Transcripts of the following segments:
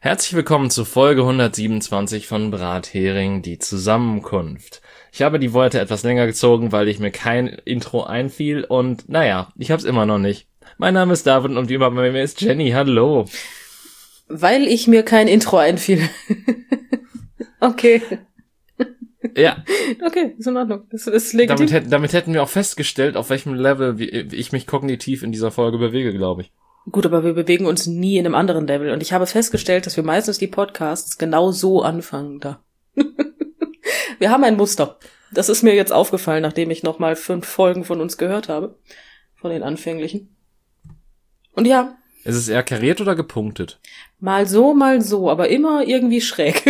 Herzlich willkommen zu Folge 127 von Brathering, die Zusammenkunft. Ich habe die Worte etwas länger gezogen, weil ich mir kein Intro einfiel und naja, ich hab's immer noch nicht. Mein Name ist David und über bei mir ist Jenny. Hallo. Weil ich mir kein Intro einfiel. Okay. Ja. Okay, ist in Ordnung. Das ist legitim. Damit hätten wir auch festgestellt, auf welchem Level ich mich kognitiv in dieser Folge bewege, glaube ich. Gut, aber wir bewegen uns nie in einem anderen Level. Und ich habe festgestellt, dass wir meistens die Podcasts genau so anfangen da. Wir haben ein Muster. Das ist mir jetzt aufgefallen, nachdem ich nochmal 5 Folgen von uns gehört habe. Von den anfänglichen. Und ja. Ist es eher kariert oder gepunktet? Mal so, aber immer irgendwie schräg.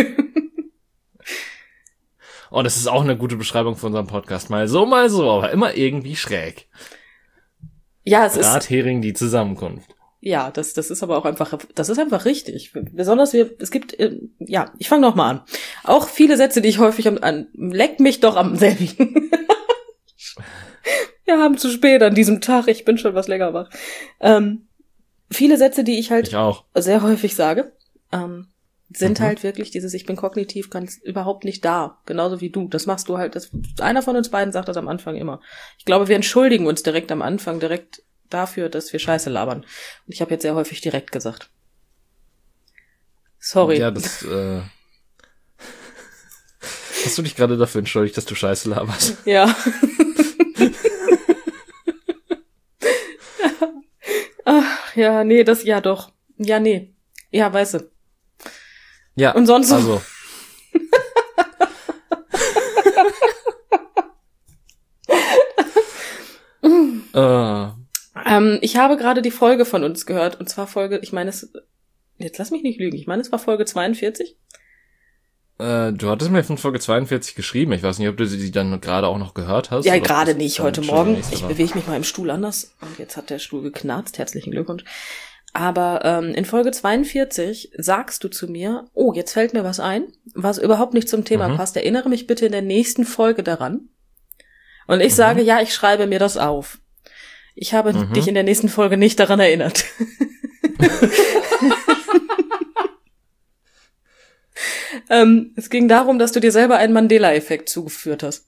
Oh, das ist auch eine gute Beschreibung für unseren Podcast. Mal so, aber immer irgendwie schräg. Ja, es ist Brathering, die Zusammenkunft. Ja, das ist aber auch einfach, das ist einfach richtig. Besonders es gibt, ich fange noch mal an. Auch viele Sätze, die ich häufig leck mich doch am selbigen. Wir haben zu spät an diesem Tag, ich bin schon was länger wach. Viele Sätze, die ich auch sehr häufig sage, sind halt wirklich dieses, ich bin kognitiv ganz überhaupt nicht da. Genauso wie du. Das machst du halt, einer von uns beiden sagt das am Anfang immer. Ich glaube, wir entschuldigen uns direkt am Anfang, direkt dafür, dass wir Scheiße labern. Und ich habe jetzt sehr häufig direkt gesagt. Sorry. Ja, das, hast du dich gerade dafür entschuldigt, dass du Scheiße laberst? Ja. Ach, ja, nee, ja doch. Ja, nee. Ja, weißt du. Ja, und sonst also. Ich habe gerade die Folge von uns gehört, und zwar jetzt lass mich nicht lügen, ich meine, es war Folge 42. Du hattest mir von Folge 42 geschrieben, ich weiß nicht, ob du sie dann gerade auch noch gehört hast. Ja, gerade nicht, heute Morgen. Ich bewege mich mal im Stuhl anders, und jetzt hat der Stuhl geknarzt, herzlichen Glückwunsch. Aber in Folge 42 sagst du zu mir, oh, jetzt fällt mir was ein, was überhaupt nicht zum Thema passt, erinnere mich bitte in der nächsten Folge daran. Und ich sage, ja, ich schreibe mir das auf. Ich habe dich in der nächsten Folge nicht daran erinnert. Es ging darum, dass du dir selber einen Mandela-Effekt zugeführt hast.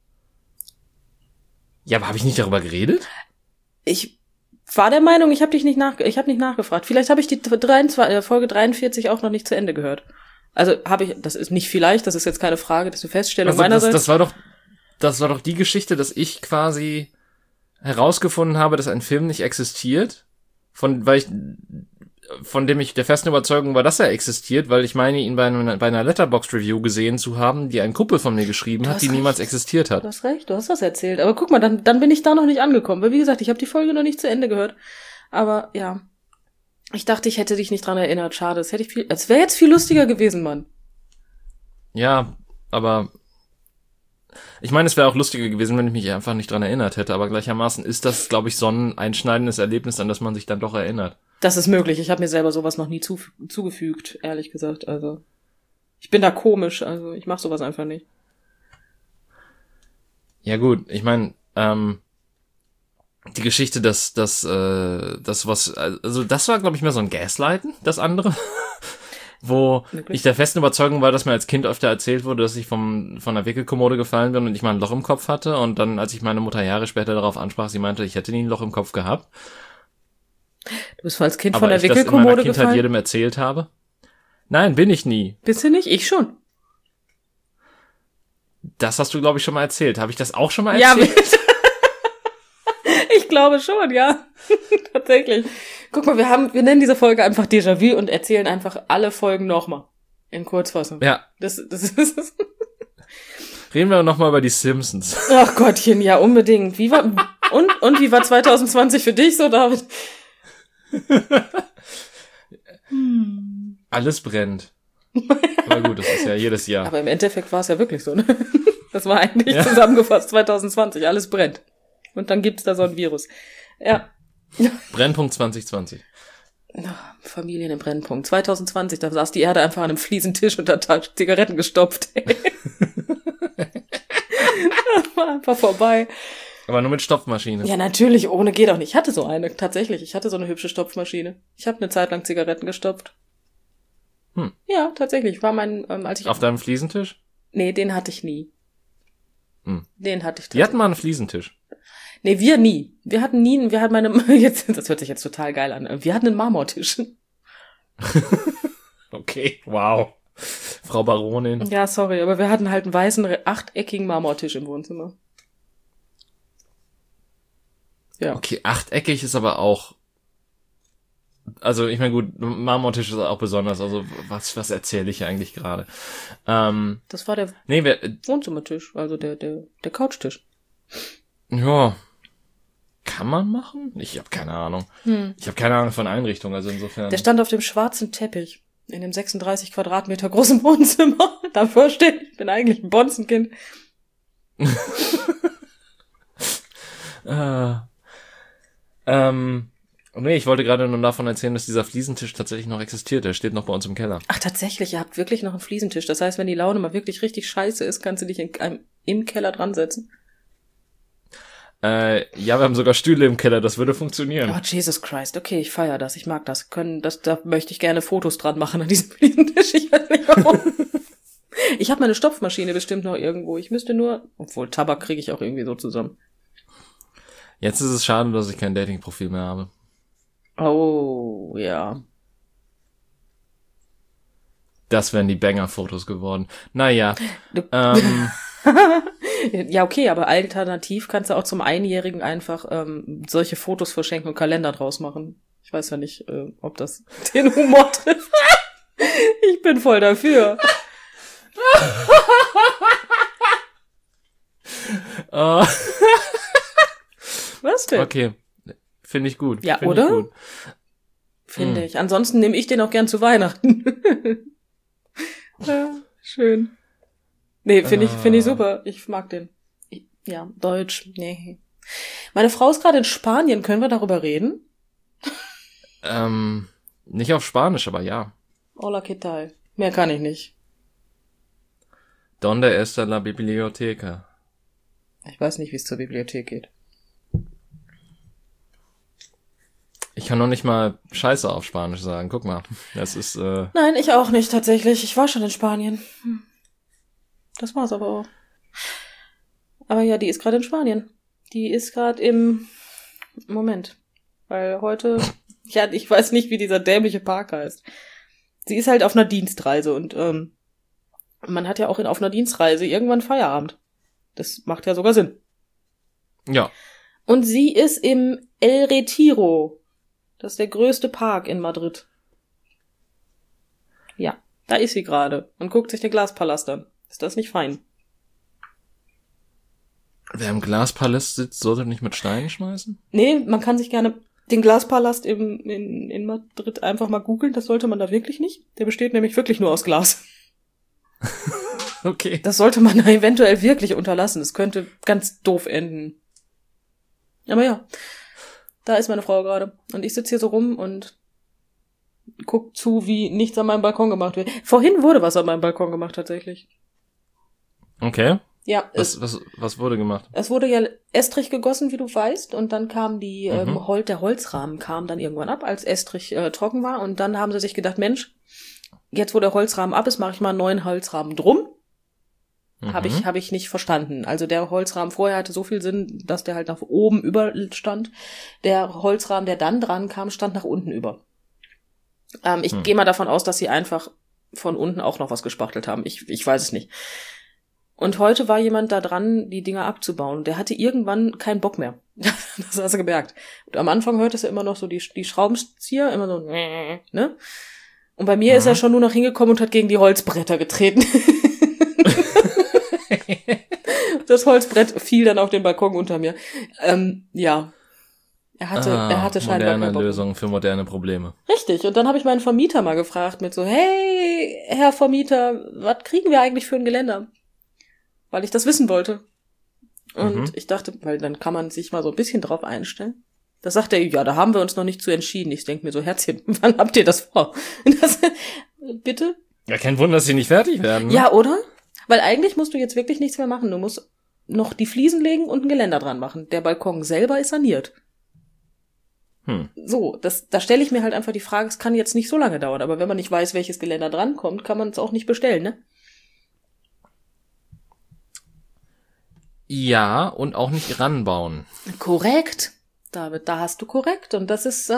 Ja, aber habe ich nicht darüber geredet? Ich war der Meinung, ich habe nicht nachgefragt. Vielleicht habe ich die Folge 43 auch noch nicht zu Ende gehört. Also das ist nicht vielleicht, das ist jetzt keine Frage, das ist eine Feststellung meinerseits. Das war doch die Geschichte, dass ich quasi herausgefunden habe, dass ein Film nicht existiert, von dem ich der festen Überzeugung war, dass er existiert, weil ich meine, ihn bei einer Letterboxd-Review gesehen zu haben, die ein Kumpel von mir geschrieben hat, die niemals existiert hat. Du hast recht, du hast das erzählt. Aber guck mal, dann bin ich da noch nicht angekommen. Weil wie gesagt, ich habe die Folge noch nicht zu Ende gehört. Aber ja, ich dachte, ich hätte dich nicht dran erinnert. Schade, es wäre jetzt viel lustiger gewesen, Mann. Ja, aber ich meine, es wäre auch lustiger gewesen, wenn ich mich einfach nicht dran erinnert hätte. Aber gleichermaßen ist das, glaube ich, so ein einschneidendes Erlebnis, an das man sich dann doch erinnert. Das ist möglich. Ich habe mir selber sowas noch nie zugefügt, ehrlich gesagt. Also ich bin da komisch. Also ich mache sowas einfach nicht. Ja gut, ich meine, die Geschichte, das war, glaube ich, mehr so ein Gaslighten, das andere. Wo Wirklich? ich der festen Überzeugung war, dass mir als Kind öfter erzählt wurde, dass ich von der Wickelkommode gefallen bin und ich mal ein Loch im Kopf hatte. Und dann, als ich meine Mutter Jahre später darauf ansprach, sie meinte, ich hätte nie ein Loch im Kopf gehabt. Du bist als Kind aber von der Wickelkommode gefallen? Aber ich das in meiner Kindheit gefallen? jedem erzählt habe? Nein, bin ich nie. Bist du nicht? Ich schon. Das hast du, glaube ich, schon mal erzählt. Habe ich das auch schon mal erzählt? Ja, ich glaube schon, ja. Tatsächlich. Guck mal, wir nennen diese Folge einfach Déjà-vu und erzählen einfach alle Folgen nochmal. In Kurzfassung. Ja. Das ist Reden wir noch mal über die Simpsons. Ach Gottchen, ja, unbedingt. Wie war 2020 für dich so, David? Alles brennt. Aber gut, das ist ja jedes Jahr. Aber im Endeffekt war es ja wirklich so, ne? Das war eigentlich zusammengefasst 2020, alles brennt. Und dann gibt's da so ein Virus. Ja. Brennpunkt 2020. Familien im Brennpunkt. 2020, da saß die Erde einfach an einem Fliesentisch und hat Zigaretten gestopft. War einfach vorbei. Aber nur mit Stopfmaschine. Ja, natürlich, ohne geht auch nicht. Ich hatte so eine, tatsächlich. Ich hatte so eine hübsche Stopfmaschine. Ich habe eine Zeit lang Zigaretten gestopft. Ja, tatsächlich. War mein, als ich... Auf deinem Fliesentisch? Nee, den hatte ich nie. Den hatte ich tatsächlich. Wir hatten mal einen Fliesentisch. Nee, wir nie. Wir hatten jetzt, das hört sich jetzt total geil an. Wir hatten einen Marmortisch. Okay, wow. Frau Baronin. Ja, sorry, aber wir hatten halt einen weißen, achteckigen Marmortisch im Wohnzimmer. Ja. Okay, achteckig ist aber auch... Also, ich meine, gut, Marmortisch ist auch besonders. Also, was erzähle ich eigentlich gerade? Das war der Wohnzimmertisch, also der Couchtisch. Ja. Kann man machen? Ich habe keine Ahnung. Ich habe keine Ahnung von Einrichtungen, also insofern... Der stand auf dem schwarzen Teppich in dem 36 Quadratmeter großen Wohnzimmer. Davor steht, ich bin eigentlich ein Bonzenkind. Nee, ich wollte gerade nur davon erzählen, dass dieser Fliesentisch tatsächlich noch existiert. Der steht noch bei uns im Keller. Ach, tatsächlich, ihr habt wirklich noch einen Fliesentisch. Das heißt, wenn die Laune mal wirklich richtig scheiße ist, kannst du dich im Keller dran setzen. Ja, wir haben sogar Stühle im Keller, das würde funktionieren. Oh, Jesus Christ. Okay, ich feiere das. Ich mag das. Da möchte ich gerne Fotos dran machen an diesem Fliesentisch. Ich weiß nicht warum. Ich habe meine Stopfmaschine bestimmt noch irgendwo. Ich müsste nur... Obwohl, Tabak kriege ich auch irgendwie so zusammen. Jetzt ist es schade, dass ich kein Dating-Profil mehr habe. Oh, ja. Das wären die Banger-Fotos geworden. Naja. Ja, okay, aber alternativ kannst du auch zum Einjährigen einfach solche Fotos verschenken und Kalender draus machen. Ich weiß ja nicht, ob das den Humor trifft. Ich bin voll dafür. Was denn? Okay, finde ich gut. Ja, oder? Finde ich. Ansonsten nehme ich den auch gern zu Weihnachten. Ja, schön. Nee, finde ich super. Ich mag den. Ja, Deutsch. Nee. Meine Frau ist gerade in Spanien. Können wir darüber reden? Nicht auf Spanisch, aber ja. Hola, ¿qué tal? Mehr kann ich nicht. ¿Dónde está la biblioteca? Ich weiß nicht, wie es zur Bibliothek geht. Ich kann noch nicht mal Scheiße auf Spanisch sagen. Guck mal. Das ist, Nein, ich auch nicht, tatsächlich. Ich war schon in Spanien. Das war's aber auch. Aber ja, die ist gerade in Spanien. Die ist gerade im Moment. Weil heute... Ja, ich weiß nicht, wie dieser dämliche Park heißt. Sie ist halt auf einer Dienstreise und man hat ja auch auf einer Dienstreise irgendwann Feierabend. Das macht ja sogar Sinn. Ja. Und sie ist im El Retiro. Das ist der größte Park in Madrid. Ja, da ist sie gerade und guckt sich den Glaspalast an. Ist das nicht fein? Wer im Glaspalast sitzt, sollte nicht mit Steinen schmeißen? Nee, man kann sich gerne den Glaspalast in Madrid einfach mal googeln. Das sollte man da wirklich nicht. Der besteht nämlich wirklich nur aus Glas. Okay. Das sollte man da eventuell wirklich unterlassen. Das könnte ganz doof enden. Aber ja, da ist meine Frau gerade. Und ich sitze hier so rum und guck zu, wie nichts an meinem Balkon gemacht wird. Vorhin wurde was an meinem Balkon gemacht, tatsächlich. Okay. Ja. Was wurde gemacht? Es wurde ja Estrich gegossen, wie du weißt, und dann kam der Holzrahmen kam dann irgendwann ab, als Estrich trocken war, und dann haben sie sich gedacht, Mensch, jetzt wo der Holzrahmen ab ist, mache ich mal einen neuen Holzrahmen drum. Hab ich nicht verstanden. Also der Holzrahmen vorher hatte so viel Sinn, dass der halt nach oben über stand. Der Holzrahmen, der dann dran kam, stand nach unten über. Ich gehe mal davon aus, dass sie einfach von unten auch noch was gespachtelt haben. Ich weiß es nicht. Und heute war jemand da dran, die Dinger abzubauen. Der hatte irgendwann keinen Bock mehr. Das hast du gemerkt. Und am Anfang hörtest du immer noch so die Schraubenzieher, immer so, ne? Und bei mir ist er schon nur noch hingekommen und hat gegen die Holzbretter getreten. Das Holzbrett fiel dann auf den Balkon unter mir. Ja. Er hatte scheinbar moderne Lösungen für moderne Probleme. Richtig. Und dann habe ich meinen Vermieter mal gefragt mit so, hey, Herr Vermieter, was kriegen wir eigentlich für ein Geländer? Weil ich das wissen wollte. Und ich dachte, weil dann kann man sich mal so ein bisschen drauf einstellen. Da sagt er, ja, da haben wir uns noch nicht zu entschieden. Ich denke mir so, Herzchen, wann habt ihr das vor? Bitte? Ja, kein Wunder, dass sie nicht fertig werden. Ne? Ja, oder? Weil eigentlich musst du jetzt wirklich nichts mehr machen. Du musst noch die Fliesen legen und ein Geländer dran machen. Der Balkon selber ist saniert. So, da stelle ich mir halt einfach die Frage, es kann jetzt nicht so lange dauern, aber wenn man nicht weiß, welches Geländer drankommt, kann man es auch nicht bestellen, ne? Ja, und auch nicht ranbauen. Korrekt, David, da hast du korrekt. Und das ist,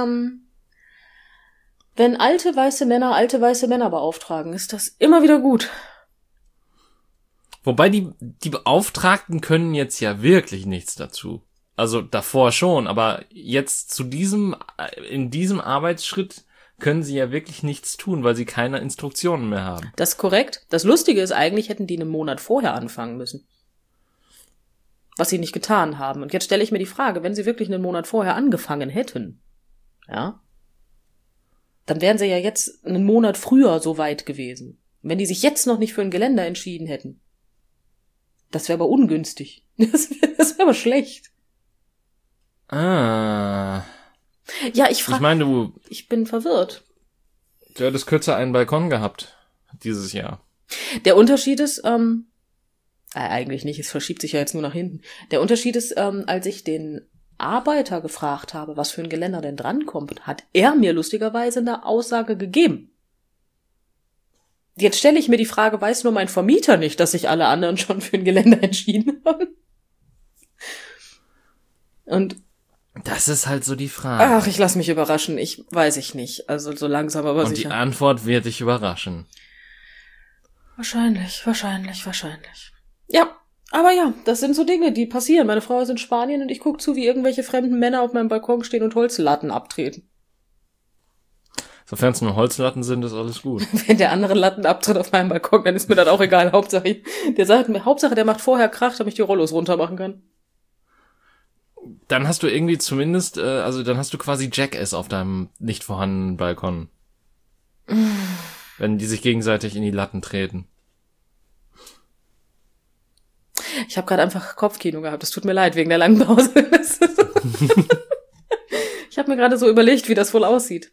wenn alte weiße Männer beauftragen, ist das immer wieder gut. Wobei die Beauftragten können jetzt ja wirklich nichts dazu. Also davor schon, aber jetzt in diesem Arbeitsschritt können sie ja wirklich nichts tun, weil sie keine Instruktionen mehr haben. Das ist korrekt. Das Lustige ist, eigentlich hätten die einen Monat vorher anfangen müssen. Was sie nicht getan haben. Und jetzt stelle ich mir die Frage, wenn sie wirklich einen Monat vorher angefangen hätten, ja, dann wären sie ja jetzt einen Monat früher so weit gewesen. Und wenn die sich jetzt noch nicht für ein Geländer entschieden hätten, das wäre aber ungünstig. Das wäre aber schlecht. Ah. Ja, ich meine, ich bin verwirrt. Du hättest kürzer einen Balkon gehabt dieses Jahr. Der Unterschied ist, eigentlich nicht, es verschiebt sich ja jetzt nur nach hinten. Der Unterschied ist, als ich den Arbeiter gefragt habe, was für ein Geländer denn drankommt, hat er mir lustigerweise eine Aussage gegeben. Jetzt stelle ich mir die Frage, weiß nur mein Vermieter nicht, dass sich alle anderen schon für ein Geländer entschieden haben? Und das ist halt so die Frage. Ach, ich lasse mich überraschen. Weiß ich nicht. Also so langsam, aber sicher. Und die Antwort wird dich überraschen. Wahrscheinlich. Ja, aber ja, das sind so Dinge, die passieren. Meine Frau ist in Spanien und ich gucke zu, wie irgendwelche fremden Männer auf meinem Balkon stehen und Holzlatten abtreten. Sofern es nur Holzlatten sind, ist alles gut. Wenn der andere Latten abtritt auf meinem Balkon, dann ist mir das auch egal. Hauptsache, der macht vorher Krach, damit ich die Rollos runter machen kann. Dann hast du irgendwie zumindest, dann hast du quasi Jackass auf deinem nicht vorhandenen Balkon. Wenn die sich gegenseitig in die Latten treten. Ich habe gerade einfach Kopfkino gehabt. Es tut mir leid, wegen der langen Pause. Ich habe mir gerade so überlegt, wie das wohl aussieht.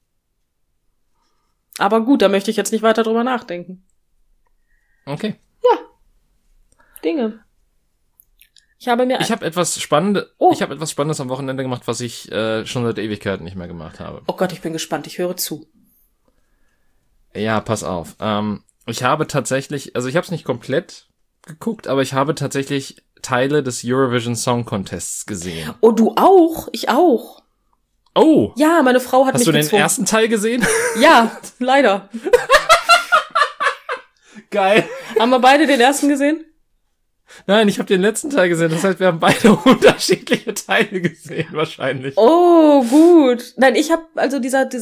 Aber gut, da möchte ich jetzt nicht weiter drüber nachdenken. Okay. Ja. Dinge. Ich habe etwas Spannendes am Wochenende gemacht, was ich schon seit Ewigkeiten nicht mehr gemacht habe. Oh Gott, ich bin gespannt. Ich höre zu. Ja, pass auf. Ich habe tatsächlich, also ich habe es nicht komplett geguckt, aber ich habe tatsächlich Teile des Eurovision Song Contests gesehen. Oh, du auch? Ich auch. Oh! Ja, meine Frau hat mich gezwungen. Hast du den ersten Teil gesehen? Ja, leider. Geil. Haben wir beide den ersten gesehen? Nein, ich habe den letzten Teil gesehen. Das heißt, wir haben beide unterschiedliche Teile gesehen, wahrscheinlich. Oh, gut. Nein, ich habe also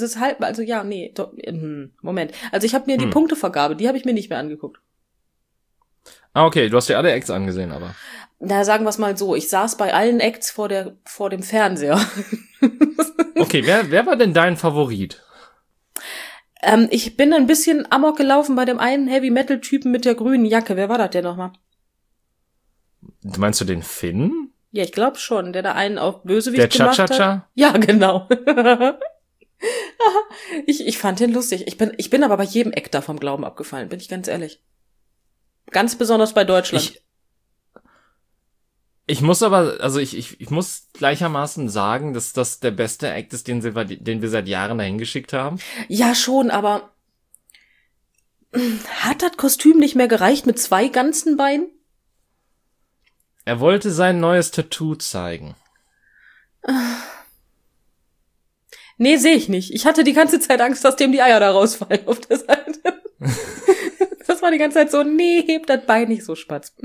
Moment. Also ich habe mir die Punktevergabe, die habe ich mir nicht mehr angeguckt. Ah, okay, du hast dir alle Acts angesehen, aber. Na, sagen wir es mal so, ich saß bei allen Acts vor dem Fernseher. Okay, wer war denn dein Favorit? Ich bin ein bisschen amok gelaufen bei dem einen Heavy-Metal-Typen mit der grünen Jacke. Wer war das denn nochmal? Meinst du den Finn? Ja, ich glaube schon, der da einen auf Bösewicht gemacht hat. Der Cha-Cha-Cha? Ja, genau. Ich fand den lustig. Ich bin aber bei jedem Act da vom Glauben abgefallen, bin ich ganz ehrlich. Ganz besonders bei Deutschland. Ich muss aber, also ich muss gleichermaßen sagen, dass das der beste Act ist, den wir seit Jahren dahin geschickt haben. Ja, schon, aber hat das Kostüm nicht mehr gereicht mit 2 ganzen Beinen? Er wollte sein neues Tattoo zeigen. Nee, sehe ich nicht. Ich hatte die ganze Zeit Angst, dass dem die Eier da rausfallen auf der Seite. Das war die ganze Zeit so, nee, heb das Bein nicht so spatz.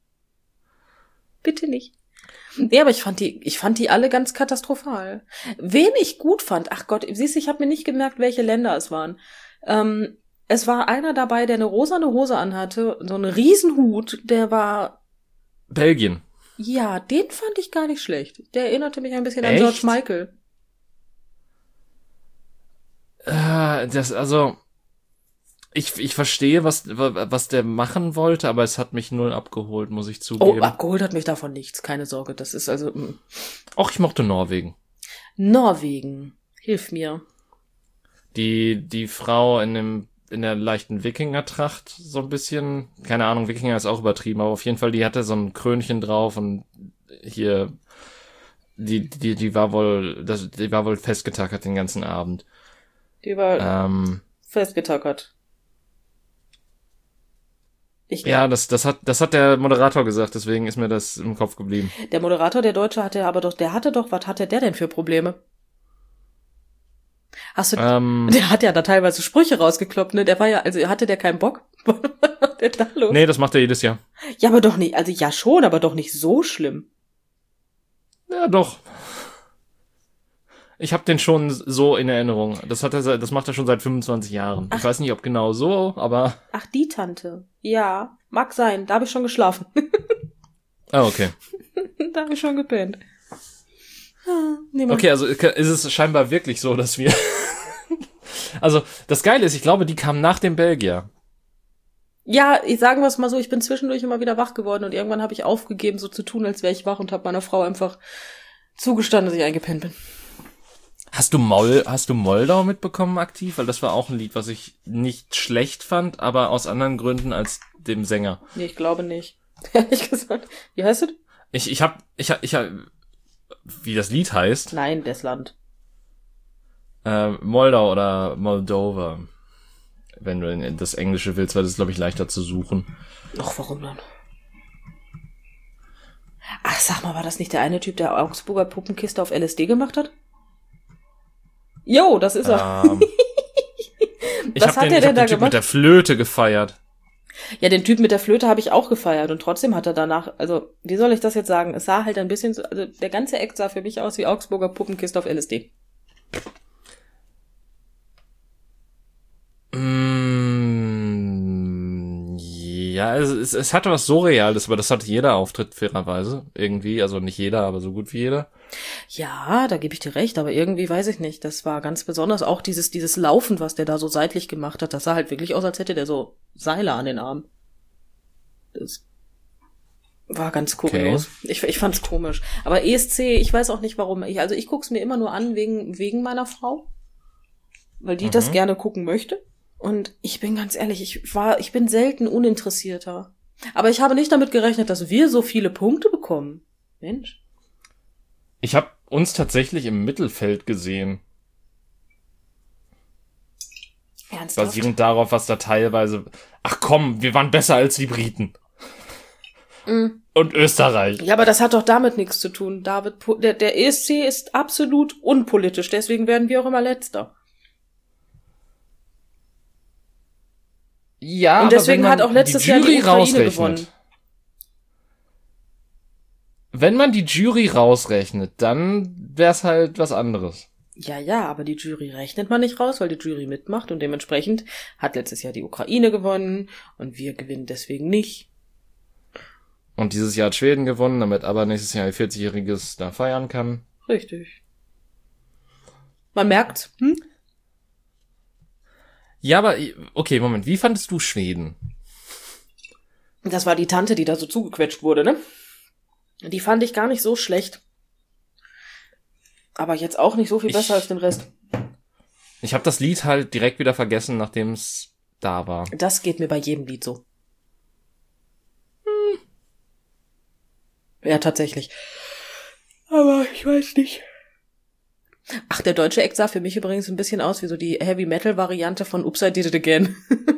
Bitte nicht. Nee, aber ich fand die alle ganz katastrophal. Wen ich gut fand, ach Gott, siehst du, ich habe mir nicht gemerkt, welche Länder es waren. Es war einer dabei, der eine rosane Hose anhatte, so einen Riesenhut, der war... Belgien. Ja, den fand ich gar nicht schlecht. Der erinnerte mich ein bisschen Echt? an George Michael. Ich verstehe, was der machen wollte, aber es hat mich null abgeholt, muss ich zugeben. Oh, abgeholt hat mich davon nichts, keine Sorge. Das ist also... Och, ich mochte Norwegen. Norwegen, hilf mir. Die Frau in der leichten Wikingertracht, so ein bisschen, keine Ahnung, Wikinger ist auch übertrieben, aber auf jeden Fall, die hatte so ein Krönchen drauf und hier Die war wohl festgetackert den ganzen Abend. Die war festgetackert. Ja, das hat der Moderator gesagt, deswegen ist mir das im Kopf geblieben. Der Moderator, der Deutsche, was hatte der denn für Probleme? Der hat ja da teilweise Sprüche rausgekloppt, ne? Der war ja, also hatte der keinen Bock? Was war denn da los? Nee, das macht er jedes Jahr. Ja, aber doch nicht, also ja schon, aber doch nicht so schlimm. Ja, doch. Ich habe den schon so in Erinnerung. Das macht er schon seit 25 Jahren. Ich weiß nicht, ob genau so, aber... Ach, die Tante. Ja, mag sein. Da habe ich schon geschlafen. Ah, okay. Da habe ich schon gepennt. Okay, also ist es scheinbar wirklich so, dass wir... Also, das Geile ist, ich glaube, die kam nach dem Belgier. Ja, sagen wir es mal so, ich bin zwischendurch immer wieder wach geworden und irgendwann habe ich aufgegeben, so zu tun, als wäre ich wach und habe meiner Frau einfach zugestanden, dass ich eingepennt bin. Hast du Moldau mitbekommen aktiv? Weil das war auch ein Lied, was ich nicht schlecht fand, aber aus anderen Gründen als dem Sänger. Nee, ich glaube nicht. Ehrlich gesagt. Wie heißt es? Ich hab, wie das Lied heißt? Nein, das Land. Moldau oder Moldova. Wenn du das Englische willst, weil das ist, glaube ich, leichter zu suchen. Ach, warum dann? Ach, sag mal, war das nicht der eine Typ, der Augsburger Puppenkiste auf LSD gemacht hat? Jo, das ist er. Was hat der denn da gemacht? Typ mit der Flöte gefeiert. Ja, den Typ mit der Flöte habe ich auch gefeiert und trotzdem hat er danach, also, wie soll ich das jetzt sagen? Es sah halt ein bisschen so, also der ganze Act sah für mich aus wie Augsburger Puppenkiste auf LSD. Ja, es hatte was Surreales, aber das hat jeder Auftritt fairerweise. Irgendwie, also nicht jeder, aber so gut wie jeder. Ja, da gebe ich dir recht, aber irgendwie weiß ich nicht. Das war ganz besonders. Auch dieses Laufen, was der da so seitlich gemacht hat, das sah halt wirklich aus, als hätte der so Seile an den Armen. Das war ganz kurios. Okay. Ich fand's komisch. Aber ESC, ich weiß auch nicht warum. Ich guck's mir immer nur an wegen meiner Frau. Weil die das gerne gucken möchte. Und ich bin ganz ehrlich, ich bin selten uninteressierter. Aber ich habe nicht damit gerechnet, dass wir so viele Punkte bekommen. Mensch. Ich habe uns tatsächlich im Mittelfeld gesehen. Ernsthaft? Basierend darauf, was da teilweise... Ach komm, wir waren besser als die Briten. Und Österreich. Ja, aber das hat doch damit nichts zu tun. David, der ESC ist absolut unpolitisch, deswegen werden wir auch immer Letzter. Ja, und deswegen aber hat auch letztes Jahr die Ukraine gewonnen. Wenn man die Jury rausrechnet, dann wär's halt was anderes. Ja, aber die Jury rechnet man nicht raus, weil die Jury mitmacht und dementsprechend hat letztes Jahr die Ukraine gewonnen und wir gewinnen deswegen nicht. Und dieses Jahr hat Schweden gewonnen, damit aber nächstes Jahr ein 40-Jähriges da feiern kann. Richtig. Man merkt's, Ja, aber, okay, Moment, wie fandest du Schweden? Das war die Tante, die da so zugequetscht wurde, ne? Die fand ich gar nicht so schlecht. Aber jetzt auch nicht so viel besser als den Rest. Ich habe das Lied halt direkt wieder vergessen, nachdem es da war. Das geht mir bei jedem Lied so. Ja, tatsächlich. Aber ich weiß nicht. Ach, der deutsche Act sah für mich übrigens ein bisschen aus wie so die Heavy-Metal-Variante von Oops, I Did It Again.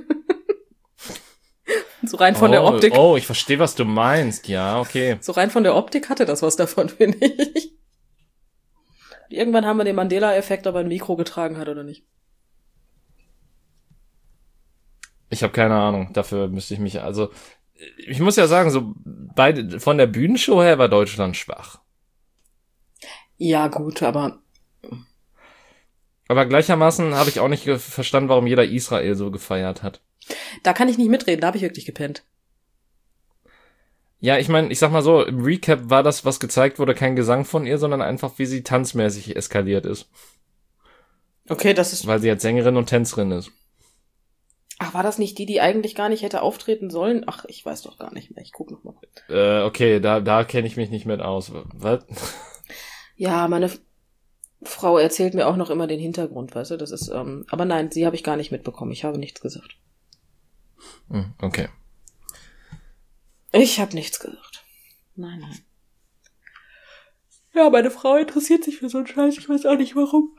So rein von der Optik. Oh, ich verstehe, was du meinst. Ja, okay. So rein von der Optik hatte das was davon, finde ich. Irgendwann haben wir den Mandela-Effekt, ob er ein Mikro getragen hat oder nicht. Ich habe keine Ahnung. Dafür müsste ich mich, also, ich muss ja sagen, so beide, von der Bühnenshow her war Deutschland schwach. Ja, gut, aber gleichermaßen habe ich auch nicht verstanden, warum jeder Israel so gefeiert hat. Da kann ich nicht mitreden, da habe ich wirklich gepennt. Ja, ich meine, ich sag mal so, im Recap war das, was gezeigt wurde, kein Gesang von ihr, sondern einfach, wie sie tanzmäßig eskaliert ist. Okay, das ist... Weil sie jetzt Sängerin und Tänzerin ist. Ach, war das nicht die eigentlich gar nicht hätte auftreten sollen? Ach, ich weiß doch gar nicht mehr, ich guck noch mal. Okay, da kenne ich mich nicht mit aus. Was? Ja, meine Frau erzählt mir auch noch immer den Hintergrund, weißt du, das ist, aber nein, sie habe ich gar nicht mitbekommen, ich habe nichts gesagt. Okay. Ich habe nichts gesagt. Nein. Ja, meine Frau interessiert sich für so einen Scheiß, ich weiß auch nicht warum.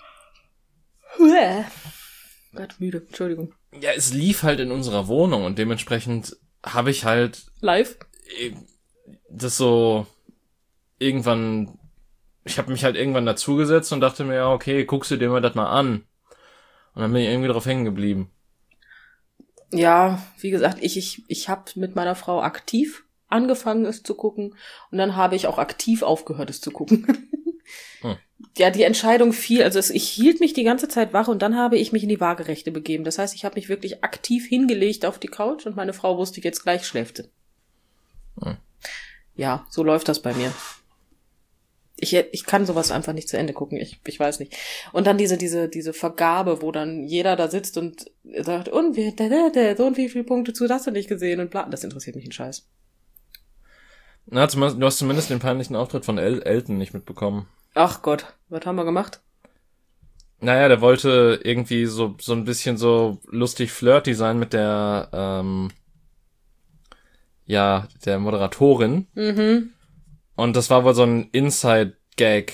Gott, müde, Entschuldigung. Ja, es lief halt in unserer Wohnung und dementsprechend habe ich halt live das so irgendwann, ich habe mich halt irgendwann dazugesetzt und dachte mir, ja, okay, guckst du dir mal das mal an. Und dann bin ich irgendwie drauf hängen geblieben. Ja, wie gesagt, ich habe mit meiner Frau aktiv angefangen, es zu gucken. Und dann habe ich auch aktiv aufgehört, es zu gucken. Ja, die Entscheidung fiel, also ich hielt mich die ganze Zeit wach und dann habe ich mich in die Waagerechte begeben. Das heißt, ich habe mich wirklich aktiv hingelegt auf die Couch und meine Frau wusste, jetzt gleich schläft sie. Ja, so läuft das bei mir. Ich kann sowas einfach nicht zu Ende gucken, ich weiß nicht. Und dann diese Vergabe, wo dann jeder da sitzt und sagt, und wie viele Punkte zu hast du nicht gesehen und bla, das interessiert mich ein Scheiß. Na, du hast zumindest den peinlichen Auftritt von Elton nicht mitbekommen. Ach Gott, was haben wir gemacht? Naja, der wollte irgendwie so ein bisschen so lustig flirty sein mit der, der Moderatorin. Mhm. Und das war wohl so ein Inside-Gag.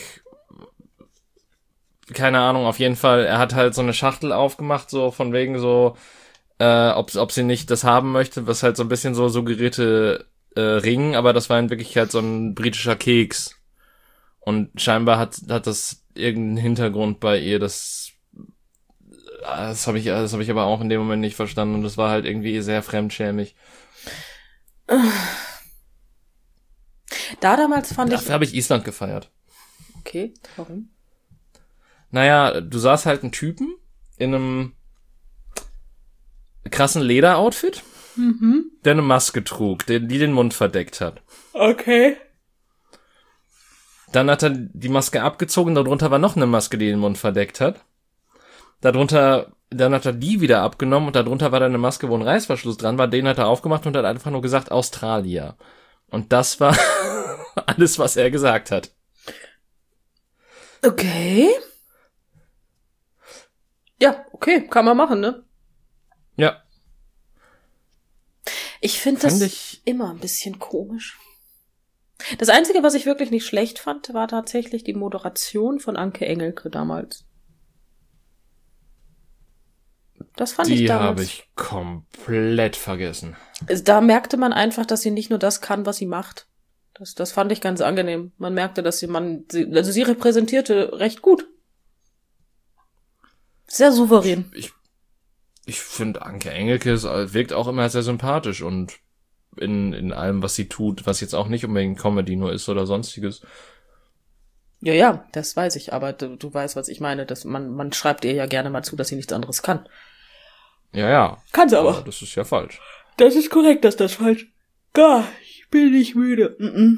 Keine Ahnung, auf jeden Fall. Er hat halt so eine Schachtel aufgemacht, so von wegen so, ob sie nicht das haben möchte, was halt so ein bisschen so suggerierte Ring, aber das war in Wirklichkeit so ein britischer Keks. Und scheinbar hat das irgendeinen Hintergrund bei ihr, das habe ich aber auch in dem Moment nicht verstanden und das war halt irgendwie sehr fremdschämig. Damals fand ich... Dafür habe ich Island gefeiert. Okay, warum? Naja, du sahst halt einen Typen in einem krassen Lederoutfit, der eine Maske trug, die den Mund verdeckt hat. Okay. Dann hat er die Maske abgezogen, darunter war noch eine Maske, die den Mund verdeckt hat. Dann hat er die wieder abgenommen und darunter war dann eine Maske, wo ein Reißverschluss dran war, den hat er aufgemacht und hat einfach nur gesagt, Australier. Und das war alles, was er gesagt hat. Okay. Ja, okay, kann man machen, ne? Ja. Ich finde das immer ein bisschen komisch. Das Einzige, was ich wirklich nicht schlecht fand, war tatsächlich die Moderation von Anke Engelke damals. Das fand ich damals. Die habe ich komplett vergessen. Da merkte man einfach, dass sie nicht nur das kann, was sie macht. Das fand ich ganz angenehm. Man merkte, dass sie repräsentierte recht gut. Sehr souverän. Ich finde, Anke Engelke wirkt auch immer sehr sympathisch und in allem, was sie tut, was jetzt auch nicht unbedingt Comedy nur ist oder sonstiges. Ja, das weiß ich, aber du weißt, was ich meine, dass man schreibt ihr ja gerne mal zu, dass sie nichts anderes kann. Ja. Kann sie aber. Das ist ja falsch. Das ist korrekt, dass das falsch. Gott, ich bin nicht müde.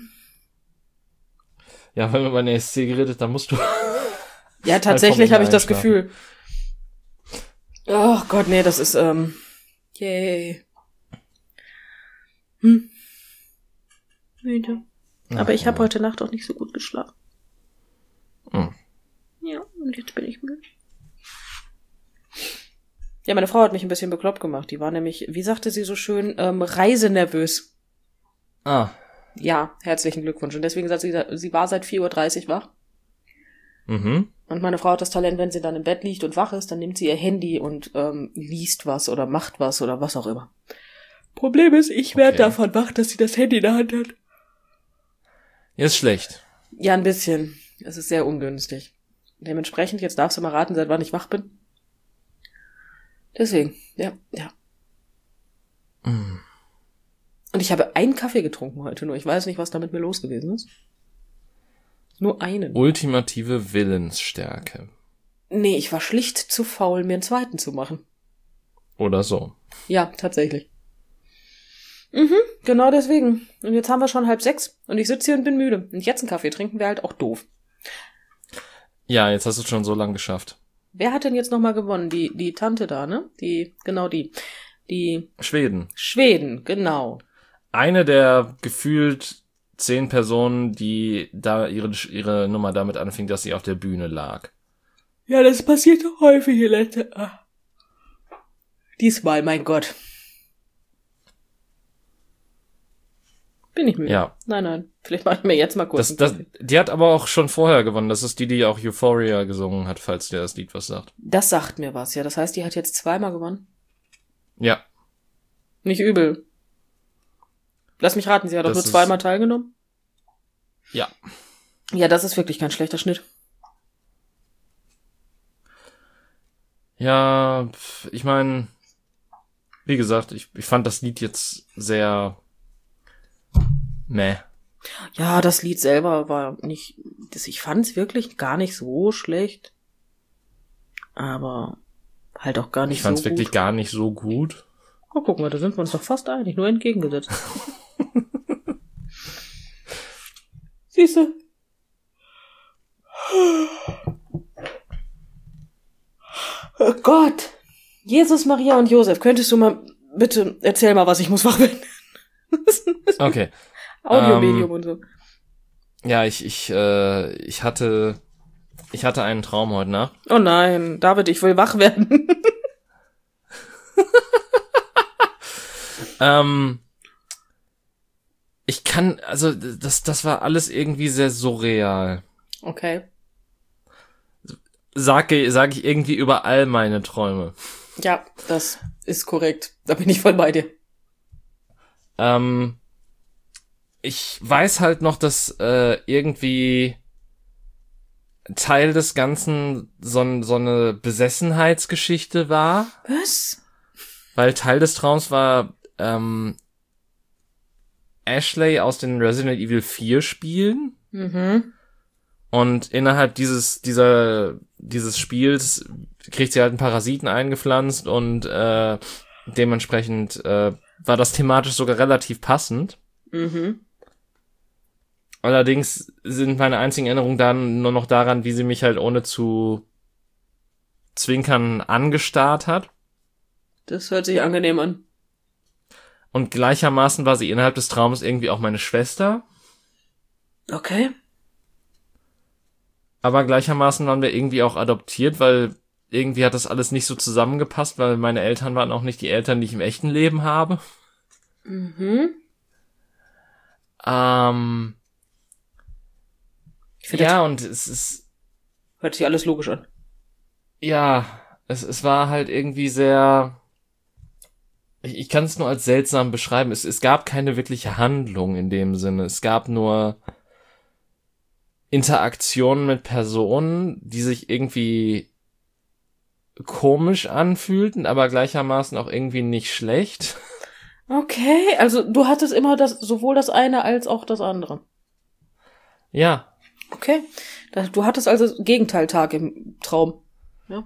Ja, wenn wir über eine ESC geredet, dann musst du... Ja, tatsächlich habe ich das Gefühl. Oh Gott, nee, das ist, yay. Müde. Aber ich habe heute Nacht auch nicht so gut geschlafen. Ja, und jetzt bin ich müde. Ja, meine Frau hat mich ein bisschen bekloppt gemacht. Die war nämlich, wie sagte sie so schön, reisenervös. Ja, herzlichen Glückwunsch. Und deswegen sagt sie war seit 4:30 Uhr wach. Und meine Frau hat das Talent, wenn sie dann im Bett liegt und wach ist, dann nimmt sie ihr Handy und liest was oder macht was oder was auch immer. Problem ist, ich werde davon wach, dass sie das Handy in der Hand hat. Ja, ist schlecht. Ja, ein bisschen. Es ist sehr ungünstig. Dementsprechend, jetzt darfst du mal raten, seit wann ich wach bin. Deswegen, ja. Und ich habe einen Kaffee getrunken heute nur. Ich weiß nicht, was da mit mir los gewesen ist. Nur einen. Ultimative Willensstärke. Nee, ich war schlicht zu faul, mir einen zweiten zu machen. Oder so. Ja, tatsächlich. Genau deswegen. Und jetzt haben wir schon 5:30 und ich sitze hier und bin müde. Und jetzt einen Kaffee trinken wäre halt auch doof. Ja, jetzt hast du es schon so lang geschafft. Wer hat denn jetzt nochmal gewonnen? Die Tante da, ne? Die Schweden, genau. Eine der gefühlt 10 Personen, die da ihre Nummer damit anfing, dass sie auf der Bühne lag. Ja, das passiert doch häufig in letzter... Diesmal, mein Gott. Bin ich müde? Ja. Nein. Vielleicht mache ich mir jetzt mal kurz. Die hat aber auch schon vorher gewonnen. Das ist die auch Euphoria gesungen hat, falls dir das Lied was sagt. Das sagt mir was, ja. Das heißt, die hat jetzt zweimal gewonnen? Ja. Nicht übel. Lass mich raten, sie hat doch nur zweimal teilgenommen? Ja. Ja, das ist wirklich kein schlechter Schnitt. Ja, ich meine, wie gesagt, ich fand das Lied jetzt sehr meh. Ja, das Lied selber war nicht, ich fand es wirklich gar nicht so schlecht. Aber halt auch gar nicht so gut. Ich fand es wirklich gar nicht so gut. Oh, guck mal, da sind wir uns doch fast einig, nur entgegengesetzt. Siehste. Oh Gott. Jesus, Maria und Josef, könntest du mal bitte erzähl mal was, ich muss wach werden. Okay. Audiomedium und so. Ja, ich hatte einen Traum heute Nacht. Oh nein, David, ich will wach werden. Das war alles irgendwie sehr surreal. Okay. Sag ich irgendwie über all meine Träume. Ja, das ist korrekt. Da bin ich voll bei dir. Ich weiß halt noch, dass irgendwie Teil des Ganzen so eine Besessenheitsgeschichte war. Was? Weil Teil des Traums war Ashley aus den Resident Evil 4 Spielen. Mhm. Und innerhalb dieses Spiels kriegt sie halt einen Parasiten eingepflanzt und dementsprechend war das thematisch sogar relativ passend. Mhm. Allerdings sind meine einzigen Erinnerungen dann nur noch daran, wie sie mich halt ohne zu zwinkern angestarrt hat. Das hört sich angenehm an. Und gleichermaßen war sie innerhalb des Traumes irgendwie auch meine Schwester. Okay. Aber gleichermaßen waren wir irgendwie auch adoptiert, weil irgendwie hat das alles nicht so zusammengepasst, weil meine Eltern waren auch nicht die Eltern, die ich im echten Leben habe. Mhm. Ja, und es ist... Hört sich alles logisch an. Ja, es war halt irgendwie sehr... Ich kann es nur als seltsam beschreiben. Es gab keine wirkliche Handlung in dem Sinne. Es gab nur Interaktionen mit Personen, die sich irgendwie komisch anfühlten, aber gleichermaßen auch irgendwie nicht schlecht. Okay, also du hattest immer sowohl das eine als auch das andere. Ja. Okay. Du hattest also Gegenteiltag im Traum. Ja.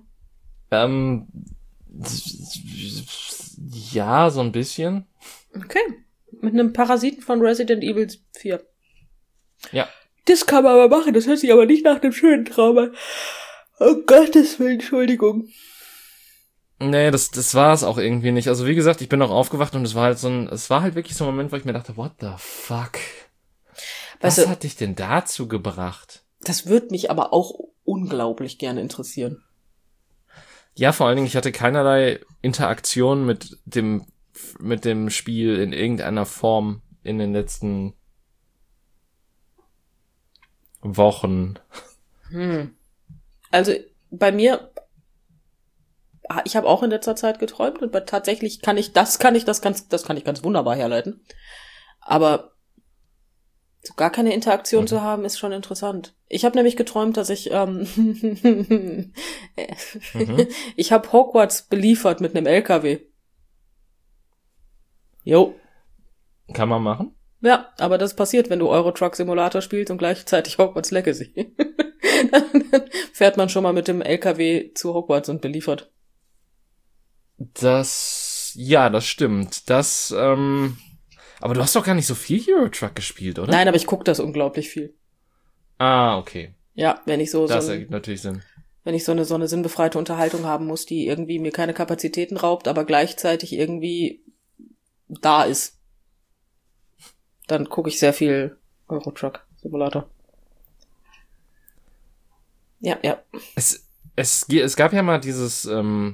Ja, so ein bisschen. Okay. Mit einem Parasiten von Resident Evil 4. Ja. Das kann man aber machen, das hört sich aber nicht nach einem schönen Traum an. Oh Gottes Willen, Entschuldigung. Nee, das war es auch irgendwie nicht. Also wie gesagt, ich bin auch aufgewacht und es war halt wirklich so ein Moment, wo ich mir dachte, what the fuck? Was hat dich denn dazu gebracht? Das würde mich aber auch unglaublich gerne interessieren. Ja, vor allen Dingen, ich hatte keinerlei Interaktion mit dem Spiel in irgendeiner Form in den letzten Wochen. Also bei mir, ich habe auch in letzter Zeit geträumt und tatsächlich kann ich das ganz wunderbar herleiten. Aber so gar keine Interaktion zu haben, ist schon interessant. Ich habe nämlich geträumt, dass ich ich habe Hogwarts beliefert mit einem LKW. Jo. Kann man machen? Ja, aber das passiert, wenn du Euro Truck Simulator spielst und gleichzeitig Hogwarts Legacy. Dann fährt man schon mal mit dem LKW zu Hogwarts und beliefert. Das stimmt. Aber du hast doch gar nicht so viel Euro Truck gespielt, oder? Nein, aber ich gucke das unglaublich viel. Ah, okay. Ja, wenn ich das ergibt natürlich Sinn. Wenn ich so eine sinnbefreite Unterhaltung haben muss, die irgendwie mir keine Kapazitäten raubt, aber gleichzeitig irgendwie da ist, dann gucke ich sehr viel Euro Truck Simulator. Ja. Es gab ja mal dieses,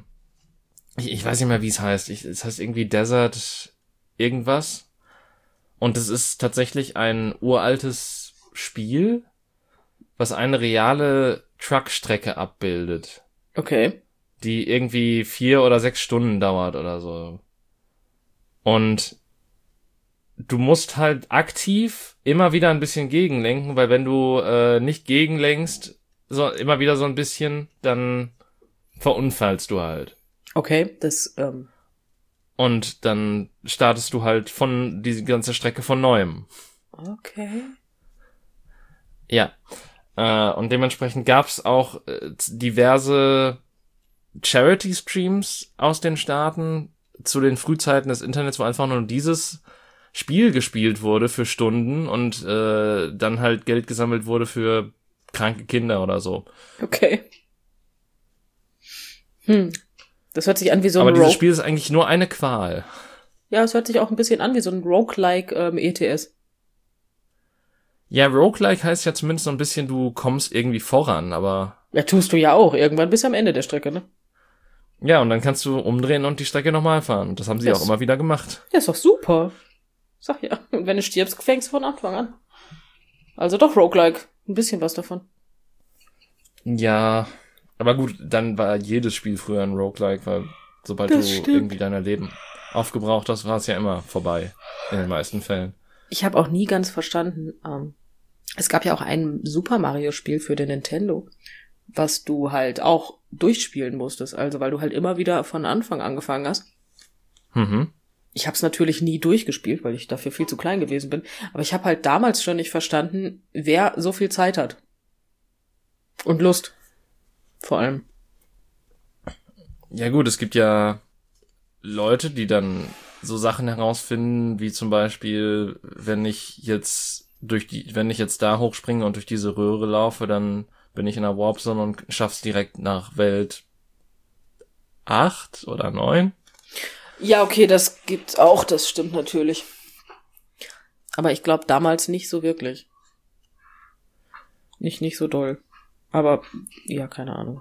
ich weiß nicht mehr, wie es heißt. Es heißt irgendwie Desert irgendwas. Und es ist tatsächlich ein uraltes Spiel, was eine reale Truckstrecke abbildet. Okay. Die irgendwie 4 oder 6 Stunden dauert oder so. Und du musst halt aktiv immer wieder ein bisschen gegenlenken, weil wenn du nicht gegenlenkst, so immer wieder so ein bisschen, dann verunfallst du halt. Okay, Und dann startest du halt von die ganze Strecke von neuem. Okay. Ja. Und dementsprechend gab's auch diverse Charity-Streams aus den Staaten zu den Frühzeiten des Internets, wo einfach nur dieses Spiel gespielt wurde für Stunden und dann halt Geld gesammelt wurde für kranke Kinder oder so. Okay. Das hört sich an wie so ein Aber dieses Spiel ist eigentlich nur eine Qual. Ja, es hört sich auch ein bisschen an wie so ein Roguelike ETS. Ja, Roguelike heißt ja zumindest so ein bisschen, du kommst irgendwie voran, aber... Ja, tust du ja auch. Irgendwann bis am Ende der Strecke, ne? Ja, und dann kannst du umdrehen und die Strecke nochmal fahren. Das haben sie auch immer wieder gemacht. Ja, ist doch super. Sag ja. Und wenn du stirbst, fängst du von Anfang an. Also doch Roguelike. Ein bisschen was davon. Ja, aber gut, dann war jedes Spiel früher ein Roguelike, weil sobald du irgendwie dein Leben aufgebraucht hast, war es ja immer vorbei. In den meisten Fällen. Ich habe auch nie ganz verstanden, es gab ja auch ein Super Mario Spiel für den Nintendo, was du halt auch durchspielen musstest, also weil du halt immer wieder von Anfang angefangen hast. Mhm. Ich habe es natürlich nie durchgespielt, weil ich dafür viel zu klein gewesen bin, aber ich habe halt damals schon nicht verstanden, wer so viel Zeit hat. Und Lust. Vor allem. Ja gut, es gibt ja Leute, die dann so Sachen herausfinden, wie zum Beispiel, wenn ich jetzt da hochspringe und durch diese Röhre laufe, dann bin ich in der Warp Zone und schaff's direkt nach Welt 8 oder 9. Ja, okay, das gibt's auch, das stimmt natürlich. Aber ich glaube damals nicht so wirklich. Nicht so doll. Aber, ja, keine Ahnung.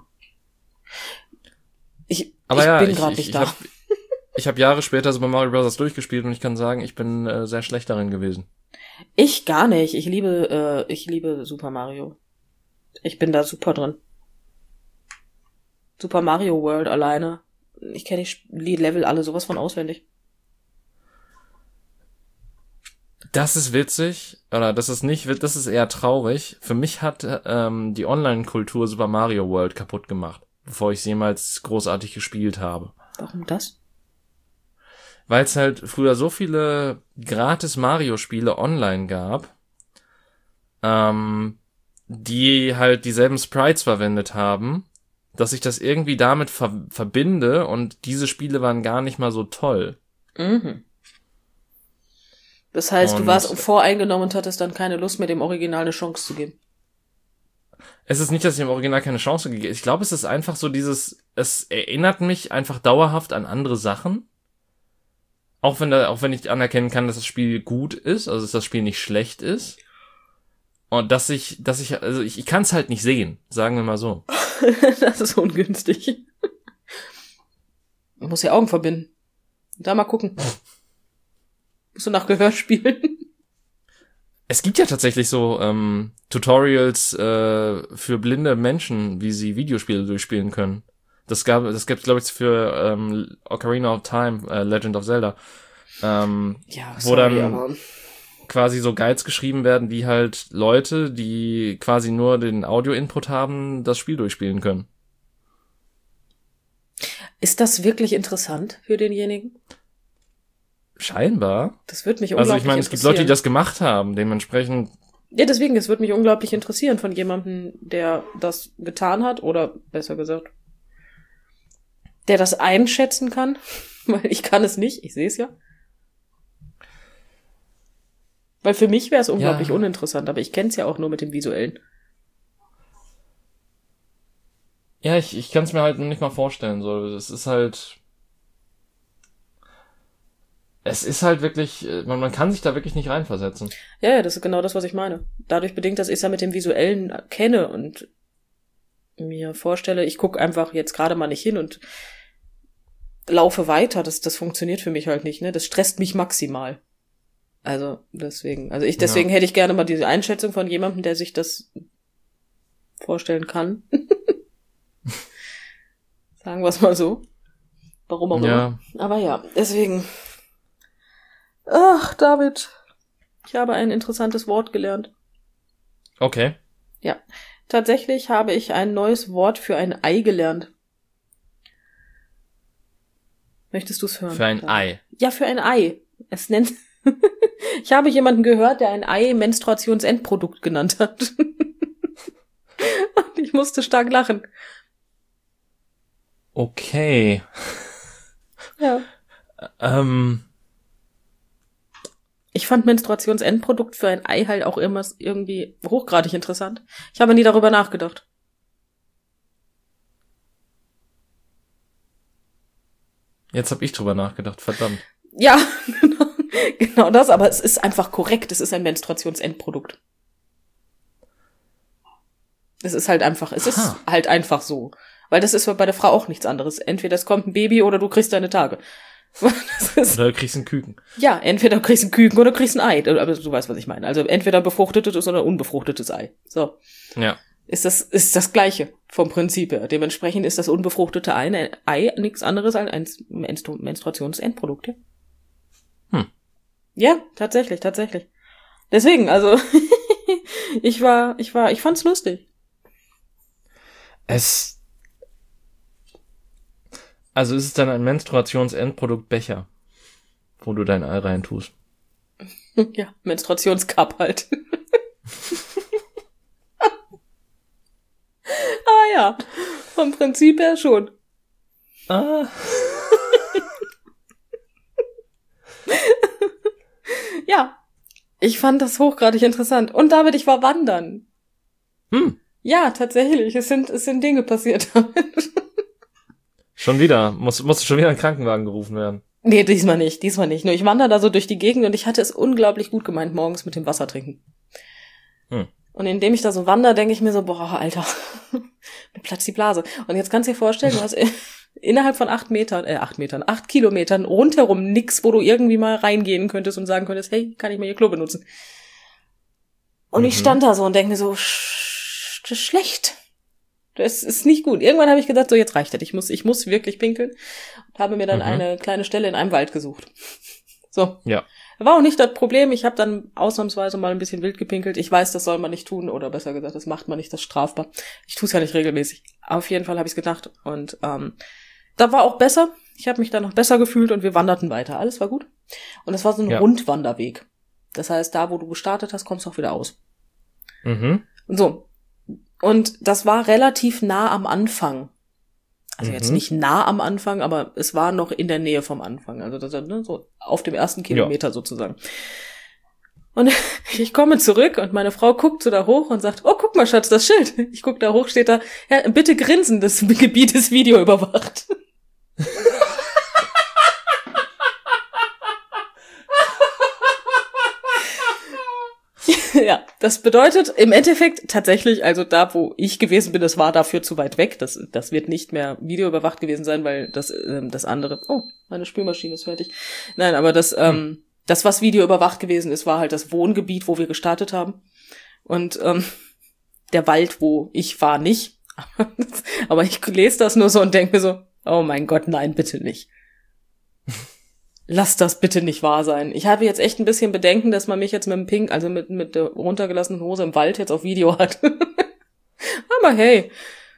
Ich bin gerade nicht da. Ich hab Jahre später Super Mario Bros. Durchgespielt und ich kann sagen, ich bin sehr schlecht darin gewesen. Ich gar nicht. Ich liebe Super Mario. Ich bin da super drin. Super Mario World alleine. Ich kenne die Level alle sowas von auswendig. Das ist witzig, oder das ist nicht witzig, das ist eher traurig. Für mich hat die Online-Kultur Super Mario World kaputt gemacht, bevor ich es jemals großartig gespielt habe. Warum das? Weil es halt früher so viele gratis Mario-Spiele online gab, die halt dieselben Sprites verwendet haben, dass ich das irgendwie damit verbinde und diese Spiele waren gar nicht mal so toll. Mhm. Das heißt, du warst voreingenommen und hattest dann keine Lust mehr, dem Original eine Chance zu geben. Es ist nicht, dass ich dem Original keine Chance gegeben habe. Ich glaube, es ist einfach so es erinnert mich einfach dauerhaft an andere Sachen. Auch wenn ich anerkennen kann, dass das Spiel gut ist, also dass das Spiel nicht schlecht ist. Und also ich kann es halt nicht sehen, sagen wir mal so. Das ist ungünstig. Man muss ja Augen verbinden. Da mal gucken. Musst du nach Gehör spielen. Es gibt ja tatsächlich so Tutorials für blinde Menschen, wie sie Videospiele durchspielen können. Das gibt's glaube ich für Ocarina of Time, Legend of Zelda. Wo dann quasi so Guides geschrieben werden, wie halt Leute, die quasi nur den Audio-Input haben, das Spiel durchspielen können. Ist das wirklich interessant für denjenigen? Scheinbar. Das würde mich unglaublich interessieren. Also ich meine, es gibt Leute, die das gemacht haben, dementsprechend. Ja, deswegen, es würde mich unglaublich interessieren von jemandem, der das getan hat, oder besser gesagt, der das einschätzen kann, weil ich kann es nicht, ich sehe es ja. Weil für mich wäre es unglaublich uninteressant, aber ich kenne es ja auch nur mit dem Visuellen. Ja, ich kann es mir halt nicht mal vorstellen. So, es ist halt wirklich, man kann sich da wirklich nicht reinversetzen. Ja, das ist genau das, was ich meine. Dadurch bedingt, dass ich es ja mit dem Visuellen kenne und mir vorstelle, ich gucke einfach jetzt gerade mal nicht hin und laufe weiter. Das funktioniert für mich halt nicht, ne? Das stresst mich maximal. Also deswegen hätte ich gerne mal diese Einschätzung von jemandem, der sich das vorstellen kann. Sagen wir es mal so. Warum auch immer. Aber ja, deswegen. Ach, David. Ich habe ein interessantes Wort gelernt. Okay. Ja. Tatsächlich habe ich ein neues Wort für ein Ei gelernt. Möchtest du es hören? Für ein Ei? Ja, für ein Ei. Es nennt... Ich habe jemanden gehört, der ein Ei Menstruationsendprodukt genannt hat. Und ich musste stark lachen. Okay. Ja. Ich fand Menstruationsendprodukt für ein Ei halt auch immer irgendwie hochgradig interessant. Ich habe nie darüber nachgedacht. Jetzt habe ich drüber nachgedacht, verdammt. Ja, genau das, aber es ist einfach korrekt. Es ist ein Menstruationsendprodukt. Es ist halt einfach so. Weil das ist bei der Frau auch nichts anderes. Entweder es kommt ein Baby oder du kriegst deine Tage. Oder du kriegst einen Küken. Ja, entweder du kriegst einen Küken oder du kriegst ein Ei. Aber du weißt, was ich meine. Also entweder befruchtetes oder unbefruchtetes Ei. So. Ja. Ist das Gleiche vom Prinzip her. Dementsprechend ist das unbefruchtete Ei nichts anderes als ein Menstruationsendprodukt, ja? Ja, tatsächlich. Deswegen, also, ich fand's lustig. Also ist es dann ein Menstruationsendprodukt Becher, wo du dein Ei reintust? Ja, Menstruationscup halt. Ah ja, vom Prinzip her schon. Ja, ich fand das hochgradig interessant. Und David, ich war wandern. Ja, tatsächlich, es sind Dinge passiert damit. Schon wieder? Musste schon wieder ein Krankenwagen gerufen werden? Nee, diesmal nicht. Nur ich wandere da so durch die Gegend und ich hatte es unglaublich gut gemeint morgens mit dem Wasser trinken. Und indem ich da so wandere, denke ich mir so, boah, Alter, mir platzt die Blase. Und jetzt kannst du dir vorstellen, du hast innerhalb von 8 Kilometern rundherum nix, wo du irgendwie mal reingehen könntest und sagen könntest, hey, kann ich mal ihr Klo benutzen? Und ich stand da so und denke mir so, das ist schlecht. Das ist nicht gut. Irgendwann habe ich gedacht, so jetzt reicht das. Ich muss wirklich pinkeln. Und habe mir dann eine kleine Stelle in einem Wald gesucht. So. Ja. War auch nicht das Problem. Ich habe dann ausnahmsweise mal ein bisschen wild gepinkelt. Ich weiß, das soll man nicht tun. Oder besser gesagt, das macht man nicht, das ist strafbar. Ich tue es ja nicht regelmäßig. Auf jeden Fall habe ich es gedacht. Und da war auch besser. Ich habe mich dann noch besser gefühlt und wir wanderten weiter. Alles war gut. Und es war so ein Rundwanderweg. Das heißt, da, wo du gestartet hast, kommst du auch wieder aus. So. Und das war relativ nah am Anfang. Also jetzt nicht nah am Anfang, aber es war noch in der Nähe vom Anfang. Also das, ne, so auf dem ersten Kilometer sozusagen. Und ich komme zurück und meine Frau guckt so da hoch und sagt, oh, guck mal, Schatz, das Schild. Ich guck da hoch, steht da, ja, bitte grinsen, das Gebiet ist videoüberwacht. Ja, das bedeutet im Endeffekt tatsächlich, also da, wo ich gewesen bin, das war dafür zu weit weg. Das wird nicht mehr videoüberwacht gewesen sein, weil das andere, oh, meine Spülmaschine ist fertig. Nein, aber das, was videoüberwacht gewesen ist, war halt das Wohngebiet, wo wir gestartet haben. Und der Wald, wo ich war, nicht. Aber ich lese das nur so und denke mir so, oh mein Gott, nein, bitte nicht. Lass das bitte nicht wahr sein. Ich habe jetzt echt ein bisschen Bedenken, dass man mich jetzt mit dem Pink, also mit der runtergelassenen Hose im Wald jetzt auf Video hat. Aber hey.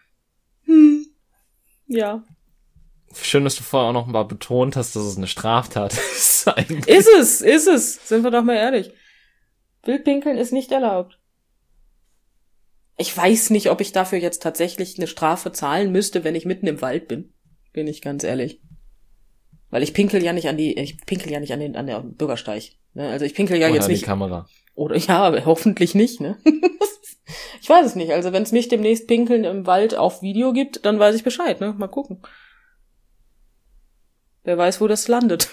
Ja. Schön, dass du vorher auch noch mal betont hast, dass es eine Straftat ist. Ist es. Sind wir doch mal ehrlich. Wildpinkeln ist nicht erlaubt. Ich weiß nicht, ob ich dafür jetzt tatsächlich eine Strafe zahlen müsste, wenn ich mitten im Wald bin. Bin ich ganz ehrlich. Weil ich pinkel ja nicht an der Bürgersteig. Ne? Also ich pinkel ja oder jetzt an nicht. Die Kamera. Oder ja, hoffentlich nicht, ne? Ich weiß es nicht. Also wenn es mich demnächst Pinkeln im Wald auf Video gibt, dann weiß ich Bescheid, ne? Mal gucken. Wer weiß, wo das landet.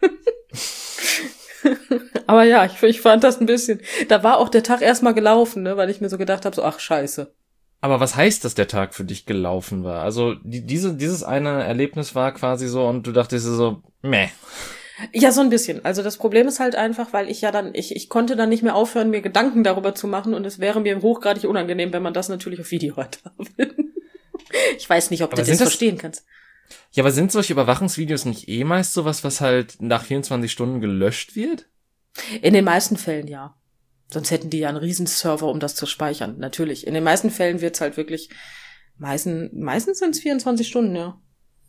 Aber ja, ich fand das ein bisschen. Da war auch der Tag erstmal gelaufen, ne? Weil ich mir so gedacht habe, so, ach scheiße. Aber was heißt, dass der Tag für dich gelaufen war? Also dieses eine Erlebnis war quasi so und du dachtest dir so, meh. Ja, so ein bisschen. Also das Problem ist halt einfach, weil ich konnte dann nicht mehr aufhören, mir Gedanken darüber zu machen und es wäre mir hochgradig unangenehm, wenn man das natürlich auf Video hat. Ich weiß nicht, ob du das verstehen kannst. Ja, aber sind solche Überwachungsvideos nicht meist sowas, was halt nach 24 Stunden gelöscht wird? In den meisten Fällen ja. Sonst hätten die ja einen riesen Server, um das zu speichern. Natürlich. In den meisten Fällen wird's halt wirklich, meistens sind es 24 Stunden, ja.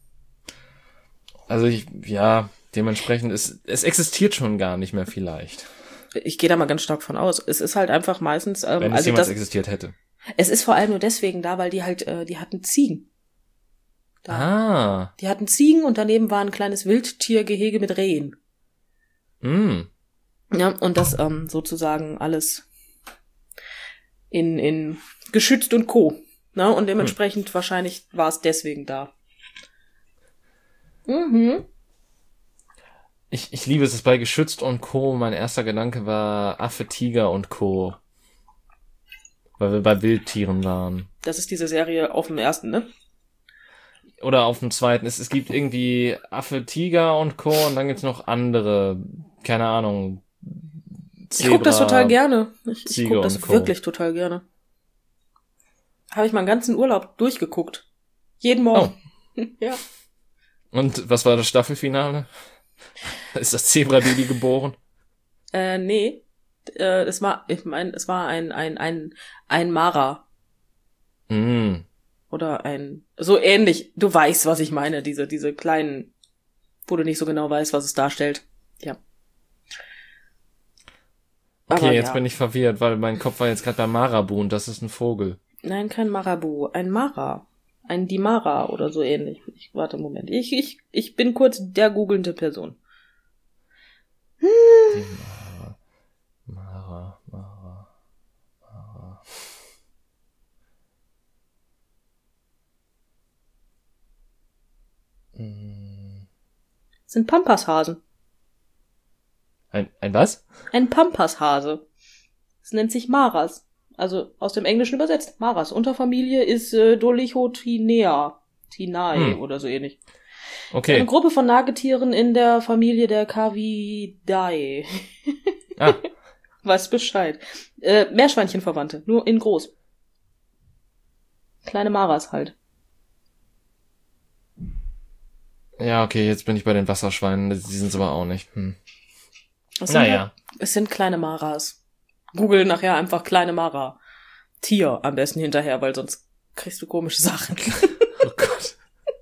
Also dementsprechend es existiert schon gar nicht mehr vielleicht. Ich gehe da mal ganz stark von aus. Es ist halt einfach meistens, wenn es jemals existiert hätte. Es ist vor allem nur deswegen da, weil die halt, die hatten Ziegen. Die hatten Ziegen und daneben war ein kleines Wildtiergehege mit Rehen. Ja, und das sozusagen alles in geschützt und Co. Ne? Und dementsprechend wahrscheinlich war es deswegen da. Mhm. Ich liebe es, dass bei geschützt und Co. mein erster Gedanke war Affe, Tiger und Co. Weil wir bei Wildtieren waren. Das ist diese Serie auf dem ersten, ne? Oder auf dem zweiten. Es gibt irgendwie Affe, Tiger und Co. Und dann gibt's noch andere, keine Ahnung, Zebra, ich guck das total gerne. Ich guck das wirklich total gerne. Habe ich meinen ganzen Urlaub durchgeguckt. Jeden Morgen. Oh. Ja. Und was war das Staffelfinale? Ist das Zebra-Baby geboren? Nee. Es war ein Mara. Oder so ähnlich. Du weißt, was ich meine. Diese kleinen, wo du nicht so genau weißt, was es darstellt. Ja. Okay, aber jetzt bin ich verwirrt, weil mein Kopf war jetzt gerade bei Marabu und das ist ein Vogel. Nein, kein Marabu. Ein Mara. Ein Dimara oder so ähnlich. Warte, Moment. Ich bin kurz der googelnde Person. Mara. Sind Pampashasen. Ein was? Ein Pampashase. Es nennt sich Maras. Also aus dem Englischen übersetzt. Maras. Unterfamilie ist Dolichotinea. Tinae oder so ähnlich. Okay. Eine Gruppe von Nagetieren in der Familie der Cavidae. Weiß Bescheid. Meerschweinchenverwandte. Nur in groß. Kleine Maras halt. Ja, okay, jetzt bin ich bei den Wasserschweinen. Die sind's aber auch nicht. Es sind kleine Maras. Google nachher einfach kleine Mara. Tier am besten hinterher, weil sonst kriegst du komische Sachen. Oh Gott.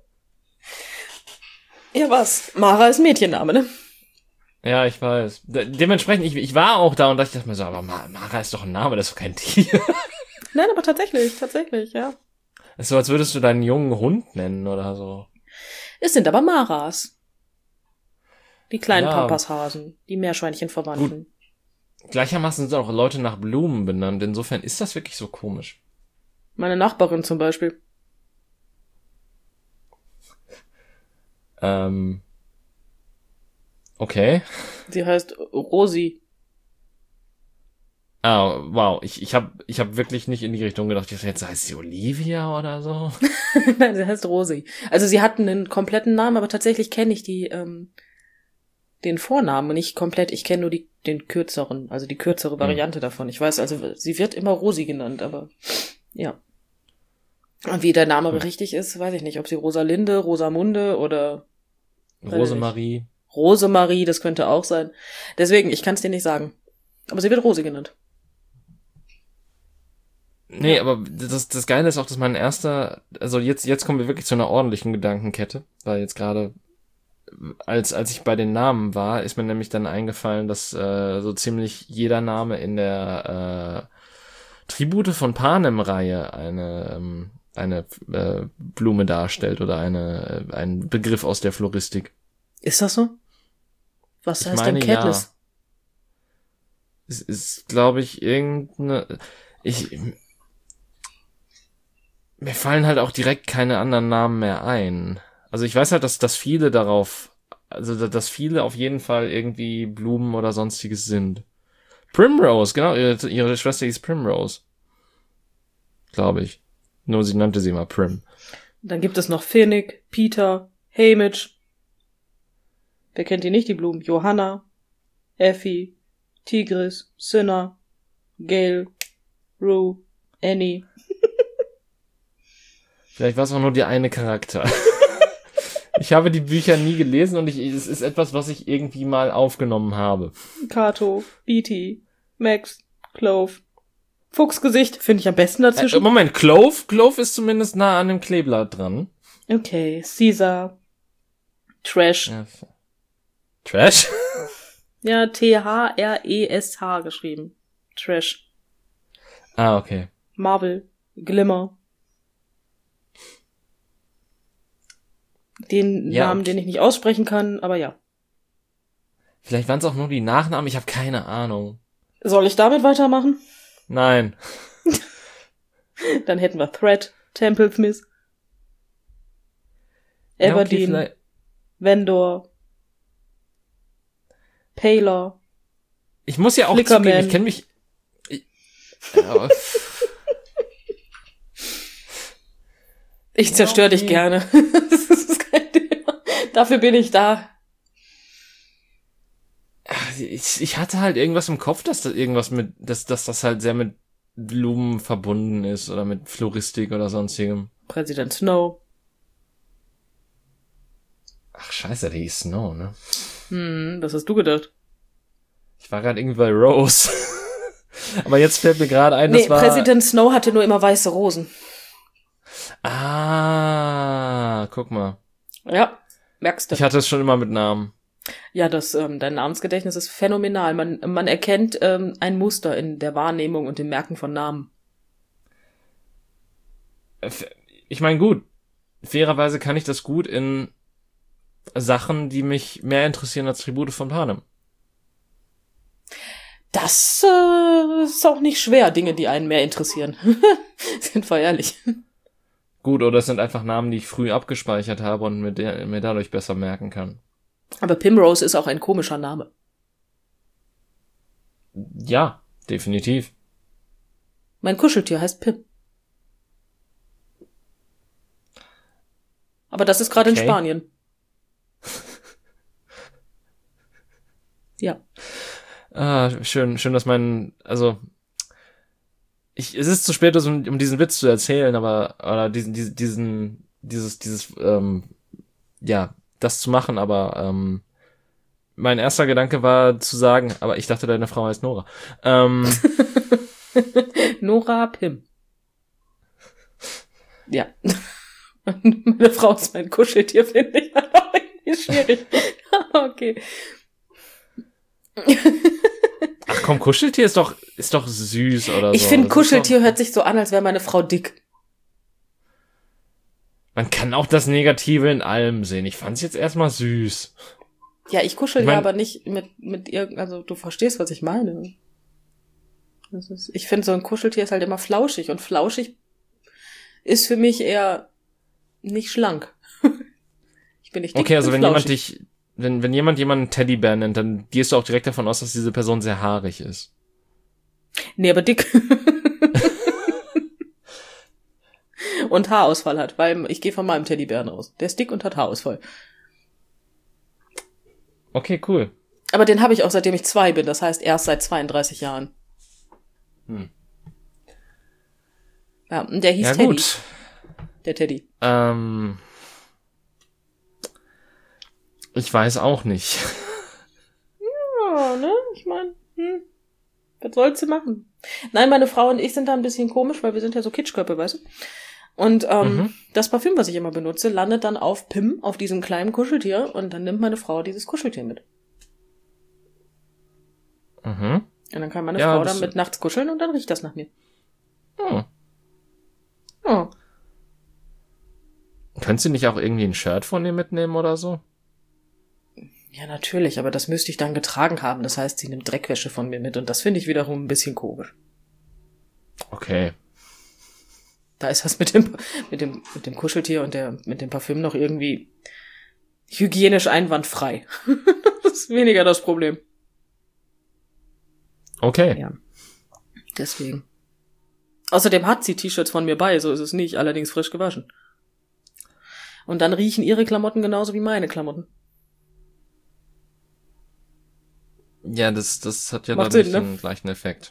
Ja, was? Mara ist Mädchenname, ne? Ja, ich weiß. Dementsprechend, ich war auch da und dachte mir so, aber Mara ist doch ein Name, das ist doch kein Tier. Nein, aber tatsächlich, ja. Das ist so, als würdest du deinen jungen Hund nennen oder so. Es sind aber Maras. Die kleinen Pampashasen, die Meerschweinchenverwandten. Gut. Gleichermaßen sind auch Leute nach Blumen benannt. Insofern ist das wirklich so komisch. Meine Nachbarin zum Beispiel. Okay. Sie heißt Rosi. Ah, wow. Ich hab wirklich nicht in die Richtung gedacht. Jetzt heißt sie Olivia oder so. Nein, sie heißt Rosi. Also sie hat einen kompletten Namen, aber tatsächlich kenne ich den Vornamen nicht komplett. Ich kenne nur den kürzeren, also die kürzere Variante davon. Ich weiß, also sie wird immer Rosi genannt, aber ja. Und wie der Name richtig ist, weiß ich nicht. Ob sie Rosalinde, Rosamunde oder Rosemarie. Rosemarie, das könnte auch sein. Deswegen, ich kann es dir nicht sagen. Aber sie wird Rosi genannt. Nee, ja. Aber das Geile ist auch, dass mein erster, also jetzt kommen wir wirklich zu einer ordentlichen Gedankenkette, weil jetzt gerade, als ich bei den Namen war, ist mir nämlich dann eingefallen, dass so ziemlich jeder Name in der Tribute von Panem-Reihe eine Blume darstellt oder ein Begriff aus der Floristik. Ist das so? Was heißt denn Katniss? Ja. Es ist, glaube ich, irgendeine... Mir fallen halt auch direkt keine anderen Namen mehr ein. Also ich weiß halt, dass viele dass viele auf jeden Fall irgendwie Blumen oder sonstiges sind. Primrose, genau, ihre Schwester hieß Primrose. Glaube ich. Nur sie nannte sie mal Prim. Dann gibt es noch Finnick, Peter, Haymitch. Wer kennt die nicht, die Blumen? Johanna, Effie, Tigris, Sinner, Gail, Rue, Annie. Vielleicht war es auch nur der eine Charakter. Ich habe die Bücher nie gelesen und es ist etwas, was ich irgendwie mal aufgenommen habe. Kato, E.T., Max, Clove. Fuchsgesicht finde ich am besten dazwischen. Moment, Clove? Clove ist zumindest nah an dem Kleeblatt dran. Okay, Caesar. Trash. Ja. Trash? Ja, T-H-R-E-S-H geschrieben. Trash. Ah, okay. Marvel. Glimmer. Den Namen, den ich nicht aussprechen kann, aber ja. Vielleicht waren es auch nur die Nachnamen, ich habe keine Ahnung. Soll ich damit weitermachen? Nein. Dann hätten wir Thread, Templesmith, Everdeen, ja, okay, Vendor, Paler. Ich muss ja auch zugeben, ich kenne mich... Ich zerstöre dich gerne. Das ist kein Thema. Dafür bin ich da. Ich hatte halt irgendwas im Kopf, dass das irgendwas mit, dass das halt sehr mit Blumen verbunden ist oder mit Floristik oder sonstigem. Präsident Snow. Ach scheiße, der hieß Snow, ne? Was hast du gedacht? Ich war gerade irgendwie bei Rose. Aber jetzt fällt mir gerade ein, das war... Präsident Snow hatte nur immer weiße Rosen. Ah, guck mal. Ja, merkst du. Ich hatte es schon immer mit Namen. Ja, dein Namensgedächtnis ist phänomenal. Man erkennt ein Muster in der Wahrnehmung und dem Merken von Namen. Ich meine, gut. Fairerweise kann ich das gut in Sachen, die mich mehr interessieren als Tribute von Panem. Das ist auch nicht schwer, Dinge, die einen mehr interessieren. Sind wir ehrlich. Gut, oder es sind einfach Namen, die ich früh abgespeichert habe und mir dadurch besser merken kann. Aber Primrose ist auch ein komischer Name. Ja, definitiv. Mein Kuscheltier heißt Pim. Aber das ist gerade in Spanien. Ja. Ah, schön, dass es ist zu spät, um diesen Witz zu erzählen, oder das zu machen, aber mein erster Gedanke war zu sagen, aber ich dachte, deine Frau heißt Nora. Nora Pim. Ja. Meine Frau ist mein Kuscheltier, finde ich auch irgendwie schwierig. Okay. Ach komm, Kuscheltier ist doch süß oder so. Ich finde, Kuscheltier hört sich so an, als wäre meine Frau dick. Man kann auch das Negative in allem sehen. Ich fand's jetzt erstmal süß. Ja, ich kuschel ja aber nicht mit ihr, also du verstehst, was ich meine. Ich finde, so ein Kuscheltier ist halt immer flauschig und flauschig ist für mich eher nicht schlank. Ich bin nicht dick. Okay, also wenn jemand jemanden Teddybär nennt, dann gehst du auch direkt davon aus, dass diese Person sehr haarig ist. Nee, aber dick. Und Haarausfall hat, weil ich gehe von meinem Teddybären aus. Der ist dick und hat Haarausfall. Okay, cool. Aber den habe ich auch seitdem ich 2 bin, das heißt erst seit 32 Jahren. Ja, und der hieß Teddy. Gut. Der Teddy. Ich weiß auch nicht. Ja, ne? Ich meine, was sollst du machen? Nein, meine Frau und ich sind da ein bisschen komisch, weil wir sind ja so Kitschköpfe, weißt du? Und das Parfüm, was ich immer benutze, landet dann auf Pim, auf diesem kleinen Kuscheltier, und dann nimmt meine Frau dieses Kuscheltier mit. Und dann kann meine Frau damit nachts kuscheln und dann riecht das nach mir. Oh. Könntest du nicht auch irgendwie ein Shirt von ihr mitnehmen oder so? Ja, natürlich, aber das müsste ich dann getragen haben. Das heißt, sie nimmt Dreckwäsche von mir mit und das finde ich wiederum ein bisschen komisch. Okay. Da ist das mit dem Kuscheltier und mit dem Parfüm noch irgendwie hygienisch einwandfrei. Das ist weniger das Problem. Okay. Ja. Deswegen. Außerdem hat sie T-Shirts von mir bei, so ist es nicht, allerdings frisch gewaschen. Und dann riechen ihre Klamotten genauso wie meine Klamotten. Ja, das hat ja Macht dadurch Sinn, ne? den gleichen Effekt.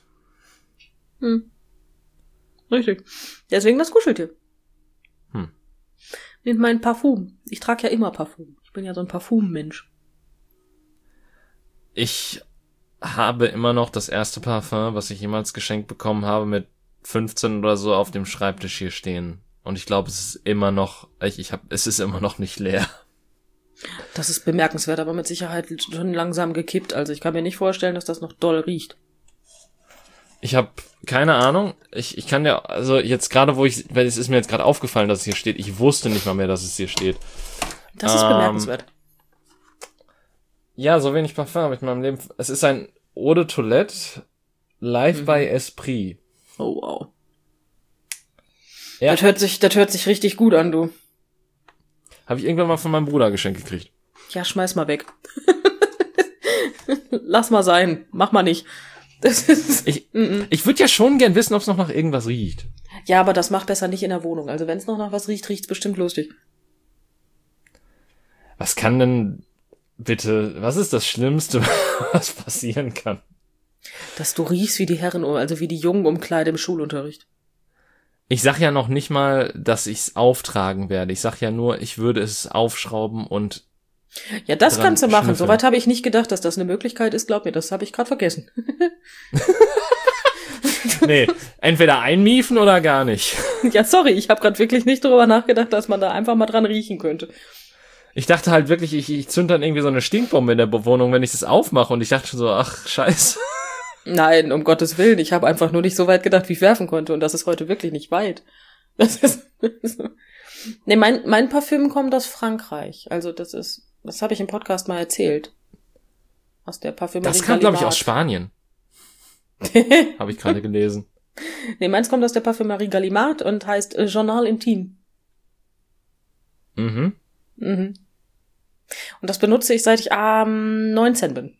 Richtig. Deswegen das Kuscheltier. Hm. Mit meinem Parfum. Ich trage ja immer Parfum. Ich bin ja so ein Parfummensch. Ich habe immer noch das erste Parfum, was ich jemals geschenkt bekommen habe, mit 15 oder so auf dem Schreibtisch hier stehen. Und ich glaube, es ist immer noch, es ist immer noch nicht leer. Das ist bemerkenswert, aber mit Sicherheit schon langsam gekippt. Also ich kann mir nicht vorstellen, dass das noch doll riecht. Ich habe keine Ahnung. Ich kann ja, also jetzt gerade, weil es ist mir jetzt gerade aufgefallen, dass es hier steht. Ich wusste nicht mal mehr, dass es hier steht. Das ist bemerkenswert. Ja, so wenig Parfum habe ich in meinem Leben. Es ist ein Eau de Toilette live by Esprit. Oh, wow. Ja. Das hört sich richtig gut an, du. Habe ich irgendwann mal von meinem Bruder geschenkt gekriegt. Ja, schmeiß mal weg. Lass mal sein. Mach mal nicht. Das ist Ich würde ja schon gern wissen, ob es noch nach irgendwas riecht. Ja, aber das macht besser nicht in der Wohnung. Also wenn es noch nach was riecht, riecht's bestimmt lustig. Was kann denn bitte, was ist das Schlimmste, was passieren kann? Dass du riechst wie die Herren, also wie die Jungenumkleide im Schulunterricht. Ich sag ja noch nicht mal, dass ich's auftragen werde. Ich sag ja nur, ich würde es aufschrauben und Ja, das kannst du machen. schnüffeln. Soweit habe ich nicht gedacht, dass das eine Möglichkeit ist. Glaub mir, das habe ich gerade vergessen. Nee, entweder einmiefen oder gar nicht. Ja, sorry, ich habe gerade wirklich nicht darüber nachgedacht, dass man da einfach mal dran riechen könnte. Ich dachte halt wirklich, ich zünd dann irgendwie so eine Stinkbombe in der Bewohnung, wenn ich das aufmache. Und ich dachte schon so, ach, scheiße. Nein, um Gottes Willen. Ich habe einfach nur nicht so weit gedacht, wie ich werfen konnte. Und das ist heute wirklich nicht weit. Das ist nee, mein Parfüm kommt aus Frankreich. Also das habe ich im Podcast mal erzählt. Aus der Parfümerie Das kam, glaube ich, aus Gallimard. Spanien. Habe ich gerade gelesen. Nee, meins kommt aus der Parfümerie Gallimard und heißt Journal Intime. Mhm. Mhm. Und das benutze ich, seit ich 19 bin.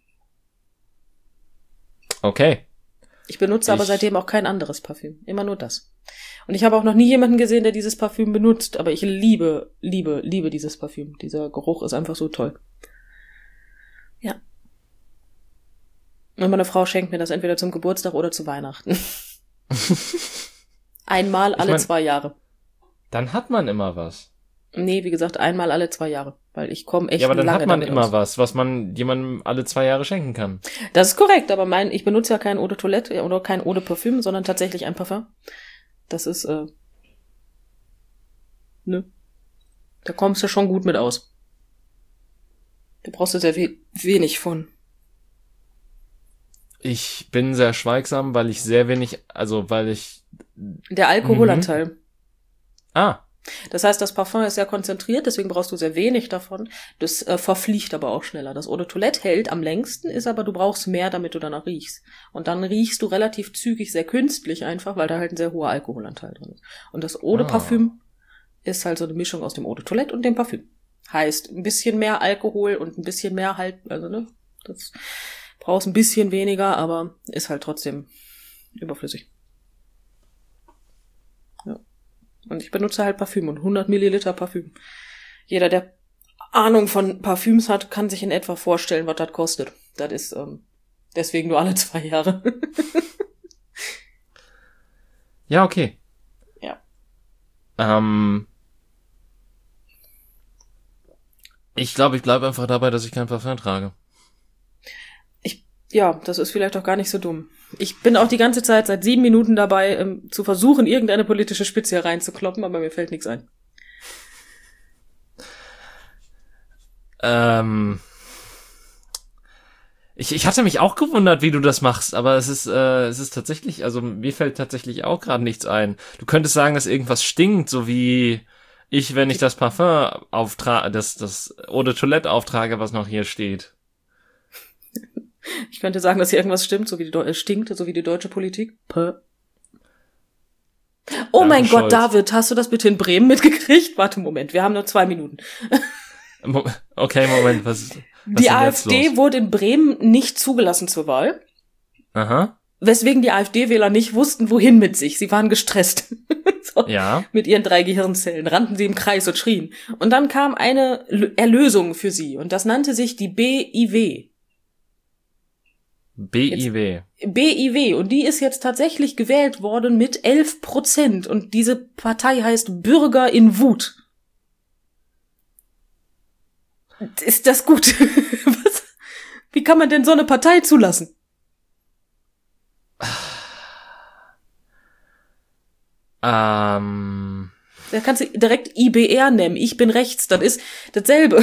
Okay. Ich benutze aber seitdem auch kein anderes Parfüm. Immer nur das. Und ich habe auch noch nie jemanden gesehen, der dieses Parfüm benutzt. Aber ich liebe dieses Parfüm. Dieser Geruch ist einfach so toll. Ja. Und meine Frau schenkt mir das entweder zum Geburtstag oder zu Weihnachten. Einmal alle 2 Jahre. Dann hat man immer was. Nee, wie gesagt, einmal alle 2 Jahre. Weil ich komme echt Ja, aber dann lange hat man damit immer aus. was man jemandem alle 2 Jahre schenken kann. Das ist korrekt, aber ich benutze ja kein Eau de Toilette oder kein Eau de Parfüm, sondern tatsächlich ein Parfum. Das ist, ne? Da kommst du schon gut mit aus. Da brauchst du sehr wenig von. Ich bin sehr schweigsam, weil ich sehr wenig, Der Alkoholanteil. Ah, Das heißt, das Parfum ist sehr konzentriert, deswegen brauchst du sehr wenig davon. Das verfliegt aber auch schneller. Das Eau de Toilette hält am längsten, ist aber, du brauchst mehr, damit du danach riechst. Und dann riechst du relativ zügig, sehr künstlich einfach, weil da halt ein sehr hoher Alkoholanteil drin ist. Und das Eau de Parfüm ist halt so eine Mischung aus dem Eau de Toilette und dem Parfüm. Heißt, ein bisschen mehr Alkohol und ein bisschen mehr halt, also ne, das brauchst ein bisschen weniger, aber ist halt trotzdem überflüssig. Ja. Und ich benutze halt Parfüm und 100 Milliliter Parfüm. Jeder, der Ahnung von Parfüms hat, kann sich in etwa vorstellen, was das kostet. Das ist deswegen nur alle 2 Jahre. ja, okay. Ja. Ich glaube, ich bleibe einfach dabei, dass ich kein Parfum trage. Ja, das ist vielleicht auch gar nicht so dumm. Ich bin auch die ganze Zeit seit 7 Minuten dabei, zu versuchen, irgendeine politische Spitze hier reinzukloppen, aber mir fällt nichts ein. Ich hatte mich auch gewundert, wie du das machst, aber es ist tatsächlich, also mir fällt tatsächlich auch gerade nichts ein. Du könntest sagen, dass irgendwas stinkt, so wie ich, wenn ich das Parfum auftrage, das Eau de Toilette auftrage, was noch hier steht. Ich könnte sagen, dass hier irgendwas stimmt, stinkt, so wie die deutsche Politik. Oh Danke, mein Gott, Scholz. David, hast du das bitte in Bremen mitgekriegt? Warte, Moment, wir haben nur 2 Minuten. Okay, Moment, was ist Die denn jetzt AfD los? wurde in Bremen nicht zugelassen zur Wahl, Aha, weswegen die AfD-Wähler nicht wussten, wohin mit sich. Sie waren gestresst. So, ja. mit ihren 3 Gehirnzellen rannten sie im Kreis und schrien. Und dann kam eine Erlösung für sie und das nannte sich die BIW. BIW. BIW. Und die ist jetzt tatsächlich gewählt worden mit 11%. Und diese Partei heißt Bürger in Wut. Ist das gut? Was? Wie kann man denn so eine Partei zulassen? Da kannst du direkt IBR nehmen. Ich bin rechts. Das ist dasselbe.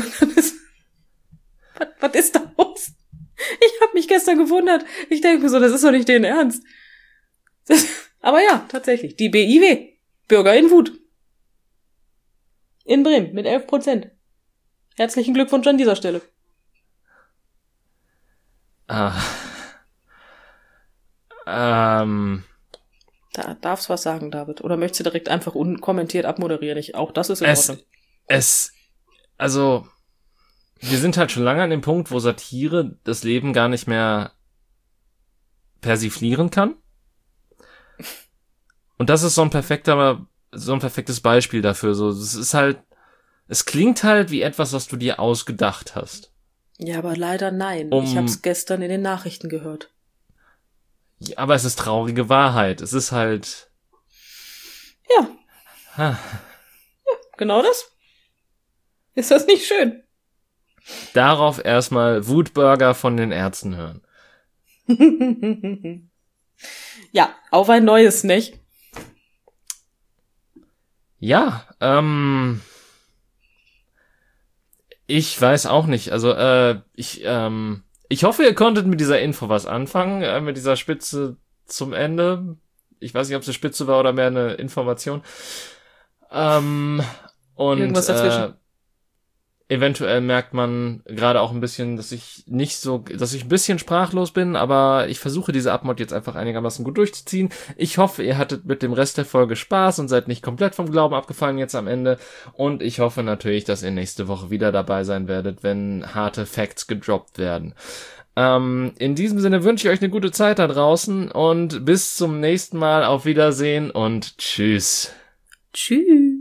Was ist da los? Ich habe mich gestern gewundert. Ich denke mir so, das ist doch nicht deren Ernst. Aber ja, tatsächlich. Die BIW. Bürger in Wut. In Bremen mit 11%. Herzlichen Glückwunsch an dieser Stelle. Da darfst was sagen, David. Oder möchtest du direkt einfach unkommentiert abmoderieren? Auch das ist in Ordnung. Also, wir sind halt schon lange an dem Punkt, wo Satire das Leben gar nicht mehr persiflieren kann. Und das ist so ein perfektes Beispiel dafür. So, es klingt halt wie etwas, was du dir ausgedacht hast. Ja, aber leider nein. Ich hab's gestern in den Nachrichten gehört. Ja, aber es ist traurige Wahrheit. Es ist halt... Ja. Ja, genau das. Ist das nicht schön? Darauf erstmal Wutburger von den Ärzten hören. Ja, auf ein neues, nicht? Ja, ich weiß auch nicht. Also, ich hoffe, ihr konntet mit dieser Info was anfangen, mit dieser Spitze zum Ende. Ich weiß nicht, ob es eine Spitze war oder mehr eine Information. Und irgendwas dazwischen. Eventuell merkt man gerade auch ein bisschen, dass ich ein bisschen sprachlos bin, aber ich versuche diese Abmod jetzt einfach einigermaßen gut durchzuziehen. Ich hoffe, ihr hattet mit dem Rest der Folge Spaß und seid nicht komplett vom Glauben abgefallen jetzt am Ende. Und ich hoffe natürlich, dass ihr nächste Woche wieder dabei sein werdet, wenn harte Facts gedroppt werden. In diesem Sinne wünsche ich euch eine gute Zeit da draußen und bis zum nächsten Mal. Auf Wiedersehen und tschüss. Tschüss.